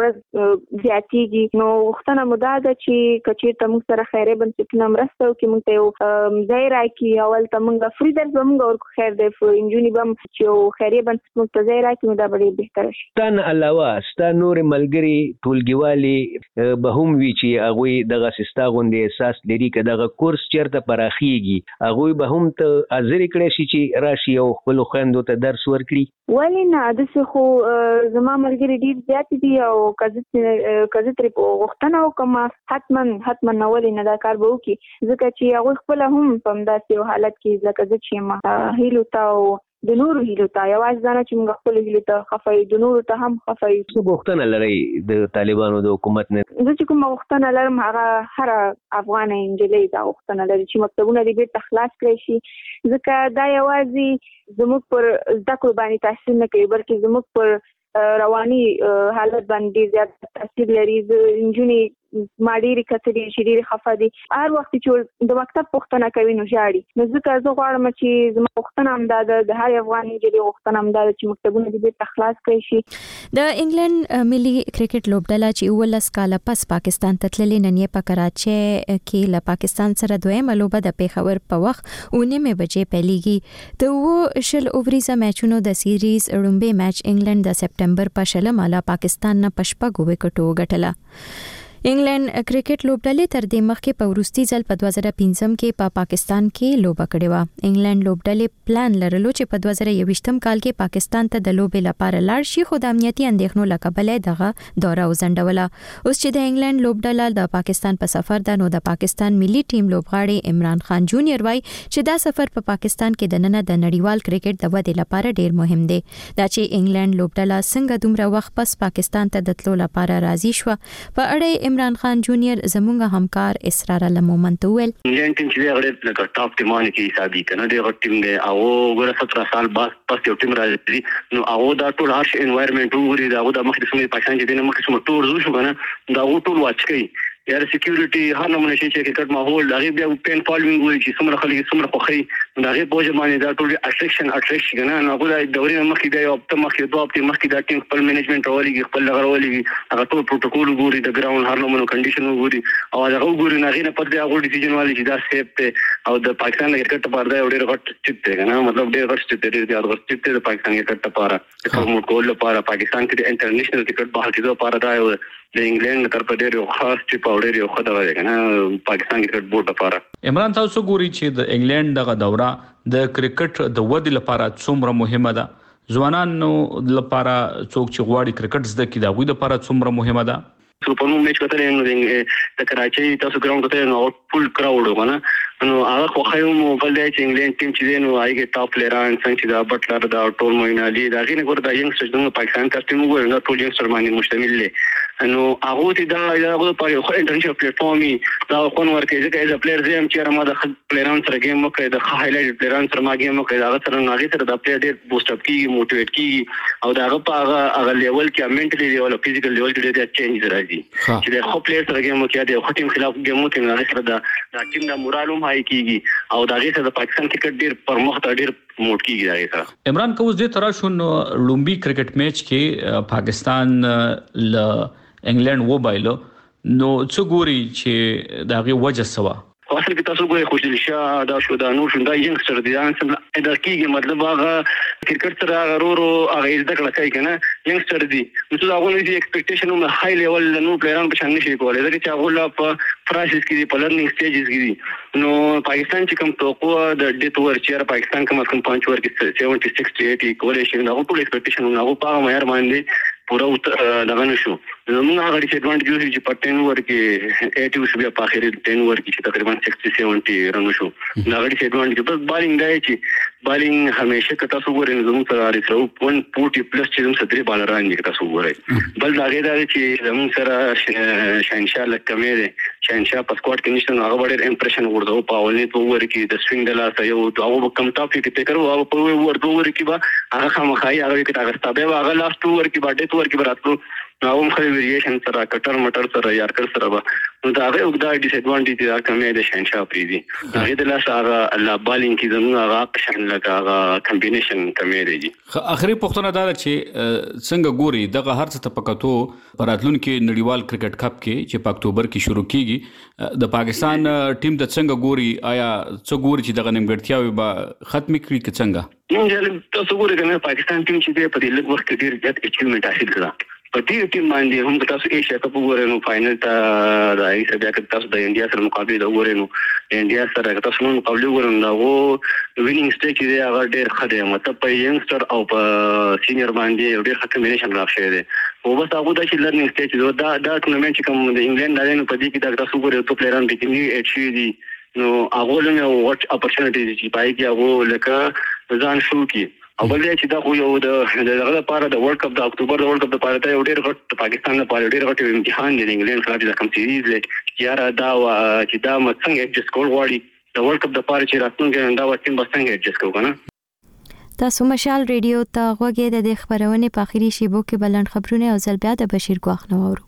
زیاتېږي نو وختونه مده ده چې کچې ته موږ سره خیره بنسټونه مرسته وکړي موږ ته ځای راکړي اول ته موږ فری درس به موږ ورکو خیر دی انجونی بم چې خیریه بنسټ متځای راکړي نو دا ډېر بهتره شي. تن علاوه ستا نور ملګری ټولګیوالي به هم وی چې هغه دغه سستا غوندي احساس لري چې دغه کورس چیرته پراخیږي هغه به هم ته حاضر کړي شي چې راشي او خپل خويندو ته درس ورکړي. ولې نه د څه خو زما ملګری ډېر زیات دي او کزه کزه تر وختونه وکم حتما حتما نو ولې نه دا کار به وکړي ځکه چې هغه خپل هم په داسې حالت کې ځکه چې ما هیلو تا د نورو هیلو ته یوازې ځانه چې موږ خپل هیلو ته خفای د نورو ته هم خفای. څه غوښتنه لري د طالبانو د حکومت نه؟ زه چې کوم غوښتنه لرم هغه هر افغان انجلۍ دا غوښتنه لري چې مکتبونه دې بیرته خلاص کړي شي ځکه دا یوازې زموږ پر زده کړو باندې تاثیر نه کوي بلکې زموږ پر رواني حالت باندې زیات تاثیر لري. انجونی ما ډېرې کتلې چې ډېرې خفه دي هر وخت چې د مکتب پوښتنه کوي نو ژاړي نو ځکه زه غواړم چې زما غوښتنه همدا ده د هر افغان نجلۍ غوښتنه همدا ده چې مکتبونه دې بیرته خلاص کړي شي. د انګلند ملي کرکټ لوبډله چې اوولس کاله پس پاکستان ته تللې نن یې په کراچۍ کې له پاکستان سره دویمه لوبه د پیښور په وخت اوه نیمې بجې پیلېږي. د اووه شل اووریزه میچونو د سیریز لومړی میچ انګلند د سپټمبر په شلمه له پاکستان نه په شپږو وکټو وګټله. انګلند کرکټ لوبډلې تر دې مخکې په وروستي ځل په دوه زره پنځم کې په پاکستان کې لوبه کړې وه. انګلند لوبډلې پلان لرلو چې په دوه زره یوویشتم کال کې پاکستان ته د لوبې لپاره لاړ شي خو د امنیتي اندېښنو له کبله دغه دوره وځنډوله. اوس چې د انګلند لوبډله د پاکستان په سفر ده نو د پاکستان ملي ټیم لوبغاړي عمران خان جونیئر وایي چې دا سفر په پاکستان کې د نننه د نړیوال کرکټ د ودې لپاره ډېر مهم دی. دا چې انګلند لوبډله څنګه دومره وخت پس پاکستان ته د تلو لپاره راضي شوه په اړه عمران خان جونیئر زموږ همکار اسرار المومن ته ویل انګلند ټیم چې هغه لکه ټاپ ټیمونه کې حسابي کنه د ټیم دی او ګوره ستره سال بعد پس یو ټیم راځي نو هغه دا ټول هارش انوایرنمنت وګوري دا هغه د مخکې سمې پاکستان چې دنه مخکې سم ټول زو شو کنه دا هغه ټول واچ کوي یا سکیورټي هر نمونه شي چې کرکټ ماحول هغه بیا پین فالوینګ وي چې څومره خلک څومره خوخي دا هغه په ځمانه دا ټول اټریکشن اټریکشن کنه نو غوډه دوري مخکې دی او په مخکې دوه په مخکې دا ټیم خپل مینجمنت راولي خپل لغړولي هغه ټول پروتوکول ګوري د ګراوند هر نمونه کنډیشن ګوري او هغه ګوري نه غینه پد دی هغه ډیسیژن والی چې دا سیف ته او د پاکستان کرکټ لپاره دا ډېر غټ چټ دی کنه مطلب ډېر غټ چټ دی دا غټ چټ دی د پاکستان کرکټ لپاره کوم کول لپاره پاکستان کې د انټرنیشنل کرکټ بهر کېدو لپاره دا یو د انګلند تر په ډېر خاص چې پاوډر یو خدای دی کنه پاکستان کرکټ بورډ لپاره عمران تاسو ګوري چې د انګلند دغه دوره د کرکټ د ودې لپاره څومره مهمه ده ځوانانو لپاره څوک چې غواړي کرکټ زده کړي دا غوي لپاره څومره مهمه ده په نو میچ کتل نو د کراچۍ تاسو ګراوند کتل نو فل کراود ونه نو هغه خو خیو مو بل دی چې انګلند ټیم چې دی نو هغه ټاپ پلیران څنګه چې دا بټلر دا ټول موین علي دا غینه ګور دا ینګ سټر د پاکستان کاستیم وګور نو ټول ینګ سټر باندې مشتمل دی نو هغه ته دا هغه په یو انټرنیشنل پلیټ فارم دا خون ورکې چې ایز ا پلیئر زم چې ما د پلیران سره گیم وکړ د هایلایټ پلیران سره ما گیم وکړ هغه سره هغه سره د پلیئر ډېر بوست اپ کیږي موټیویټ کیږي او دا هغه په هغه هغه لیول کې منټلی لیول او فزیکل لیول کې ډېر چینج راځي چې خو پلیئر سره گیم وکړي د خو ټیم خلاف گیم وکړي هغه سره د ټیم د مورال هم هاي کیږي او دا غیته د پاکستان کرکټ ډیر پرمخ ته ډیر موټ کیږي دا غیته عمران کوز دې ترا شو لومبي کرکټ میچ کې پاکستان ل انګلند و بایلو نو څو ګوري چې دا غي وجه سوا اصل کې تاسو ګورئ خوشحال شاه دا شو دا نور شو دا ینګستر دي ان سم دا کیږي مطلب هغه کرکټ سره غرور او هغه زده کړه کوي کنه ینګستر دي نو دا هغه دي ایکسپیکټیشن نو هاي لیول نو پلیران په شان نشي کولای دا چې هغه لا په پروسس کې دي په لرنینګ سټیجز کې دي نو پاکستان چې کوم توقع د ډیټ ور چې پاکستان کوم کوم پنځ ور کې سبعين ستاسي اثنين کولای شي نو ټول ایکسپیکټیشن نو هغه په معیار باندې پورا دغه نشو موږ هغه ډیس ایڈوانټیج چې په ټین ور کې اټیو شو بیا په اخر ټین ور کې چې تقریبا sixty seventy رن شو دا ډیس ایڈوانټیج بس بالینګ دی چې بالینګ همیشه کته سو ګورې زموږ سره اړ سره one forty پلس چې زموږ سره بالران دي کته سو ګورې بل دا غیر دی چې زموږ سره شاهنشاه لکمه دی شاهنشاه په سکواډ کې نشته هغه ډېر امپریشن ورته په اولنی په ور کې د سوینګ د لاس یو هغه کم ټاپ کې ته کړو او په ور دوه ور کې با هغه خامخای هغه کې هغه ستابه هغه لاس ټو ور کې باندې ور کې براتلو نو هم خو ویریشن سره کټر مټر سره یارکر سره به نو دا هغه وګدا ډیس ایڈوانټیج دا کمه د شاهنشاه پریدي هغه د لاس هغه الله بالینګ کې زموږ هغه شان لکه هغه کمبینیشن کمه دی اخري پښتنه دا چې څنګه ګوري دغه هر څه تپکاتو پراتلون کې نړیوال کرکټ کپ کې چې په اکتوبر کې شروع کیږي د پاکستان ټیم د څنګه ګوري آیا څو ګوري چې دغه نیمګړتیاوي به ختم کړي که څنګه موږ تاسو ګورئ کنه پاکستان ټیم چې په دې لږ وخت کې ډیر زیات اچیومنټ حاصل کړه په دې ټیم باندې هم تاسو ایشیا کپ وګورئ نو فائنل ته راځي چې بیا تاسو د انډیا سره مقابله وګورئ نو انډیا سره تاسو نو مقابله وګورئ نو وینینګ سټیج دی هغه ډیر ښه دی مطلب په ینګستر او په سینیئر باندې ډیر ښه کمبینیشن راځي دی او بس هغه د چې لرنینګ سټیج دا دا ټورنمنت چې کوم د انګلند دالنو په دې کې دا تاسو وګورئ ټول پلیران د کې اچ دی نو هغه له وټ اپورچونټیز چې پای کې هغه لکه ځان شو کی او بل چې دا خو یو د دغه لپاره د ورلد کپ د اکتوبر د ورلد کپ لپاره ته ډېر غټ پاکستان لپاره ډېر غټ امتحان دی انګلند خلاف د کم سیریز لکه یاره دا چې دا څنګه ایڈجسټ کول غواړي د ورلد کپ لپاره چې راتلونکي دا وخت به څنګه ایڈجسټ کوو کنه تاسو مشال ریډیو ته غوږی د خبرونه په اخیری شیبو کې بلند خبرونه او ځل بیا د بشیر ګواخ نو اورو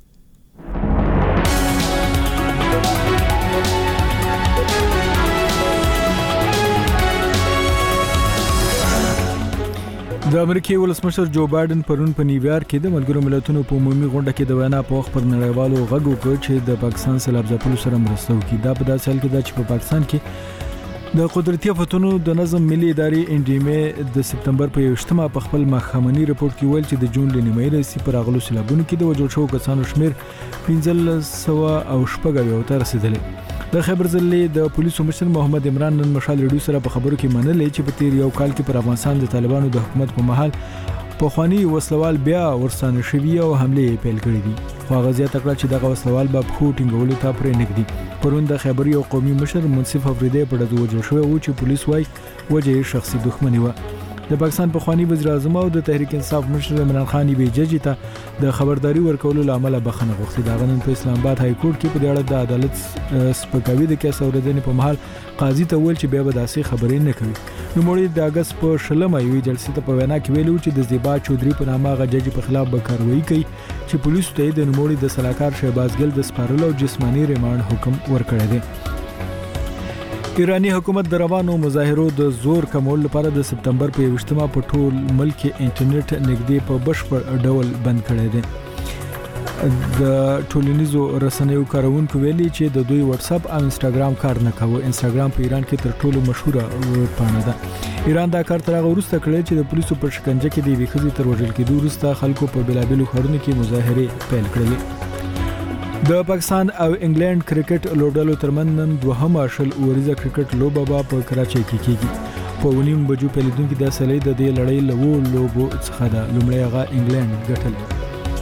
د امریکای ولسمشر جو بایدن پرون په نیویارک کې د ملګرو ملتونو په عمومي غونډه کې د وینا په وخت پر نړیوالو غږ وکړ چې د پاکستان سره ځپلو سره مرسته وکړي دا په داسې حال کې دا چې په پاکستان کې د قدرتي آفتونو د نظم ملي ادارې انډیمه د سپتمبر په یوشتمه په خپل مخامني رپورت کې ویل چې د جون لنیمه رسي پر اغلو سیلابونو کې د وجود شو کسانو شمیر پنځه سوه او شپږ یو ته رسیدلی د خبر ځلې د پولیسو مشر محمد عمران نن مشال ریډیو سره په خبرو کې منلې چې په تیر یو کال کې پر افغانستان د طالبانو د حکومت په محل په خواني وسلوال بیا ورسانه شوی او حمله پیل کړې دي خو هغه زیاته کړه چې دغه وسلوال به خو ټینګولو ته پرې نګدي پرون د خبر یو قومي مشر منصف افریدی په دغه وجه شو او چې پولیس وايي وجه شخصي دښمنی و د پاکستان په خواني وزیر اعظم او د تحریک انصاف مشر عمران خان به ججی ته د خبرداري ورکولو لامل بخنه غوښتي دا غنن په اسلام آباد های کورټ کې په اړه د عدالت سپکاوي د کیس اوریدنې په محل قاضي ته ویل چې بیا به داسې خبرې نه کوي نوموړي د اگست په شلمه یوې جلسې ته په وینا کې ویلو چې د زیبا چودري په نامه غ جج په خلاف به کاروایی کوي چې پولیسو ته د نوموړي د سلاکار شهباز ګل د سپارلو او جسماني ریماند حکم ورکړی دی. ایرانی حکومت د روانو مظاهرو د زور کمول لپاره د سپتمبر په یوشتمه په ټول ملک کې انټرنیټ نږدې په بشپړ ډول بند کړی دی. د ټولنیزو رسنیو کارونکو ویلي چې د دوی واتس اپ او انستګرام کار نه کوي. انستګرام په ایران کې تر ټولو مشهوره پاڼه ده. ایران دا کار تر هغه وروسته کړی چې د پولیسو پر شکنجه کې د یوې ښځې تر وژل کېدو وروسته خلکو په بېلابېلو ښارونو کې مظاهرې پیل کړلې. د پاکستان او انګلند کرکټ لوبډلو ترمنځ نن دوهمه شل اوریزه کرکټ لوبه به په کراچۍ کې کیږي. په ونیم بجو پیلېدونکې دا سیالي د دې لړۍ له اوو لوبو څخه ده. لومړی هغه انګلند ګټل.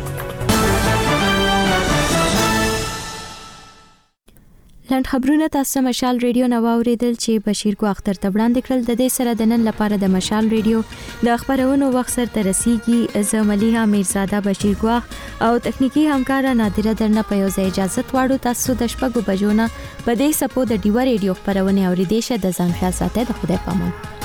لاند خبرونه تاسو مشال ریډیو نو اوریدل چې بشیر کو اختر ته وړاندې کړل. د دې سره د نن لپاره د مشال ریډیو د خبرونو وخت سره ترسيږي. زملیها میرزاده بشیر کو او تخنیکی همکار نادره درنه په یو ځای اجازه واړو. تاسو د شپږو بجو نه په دې سپو د ډیو ریډیو خبرونه اوریدئ. شه د ځان خیال ساتئ. د خدای پامان.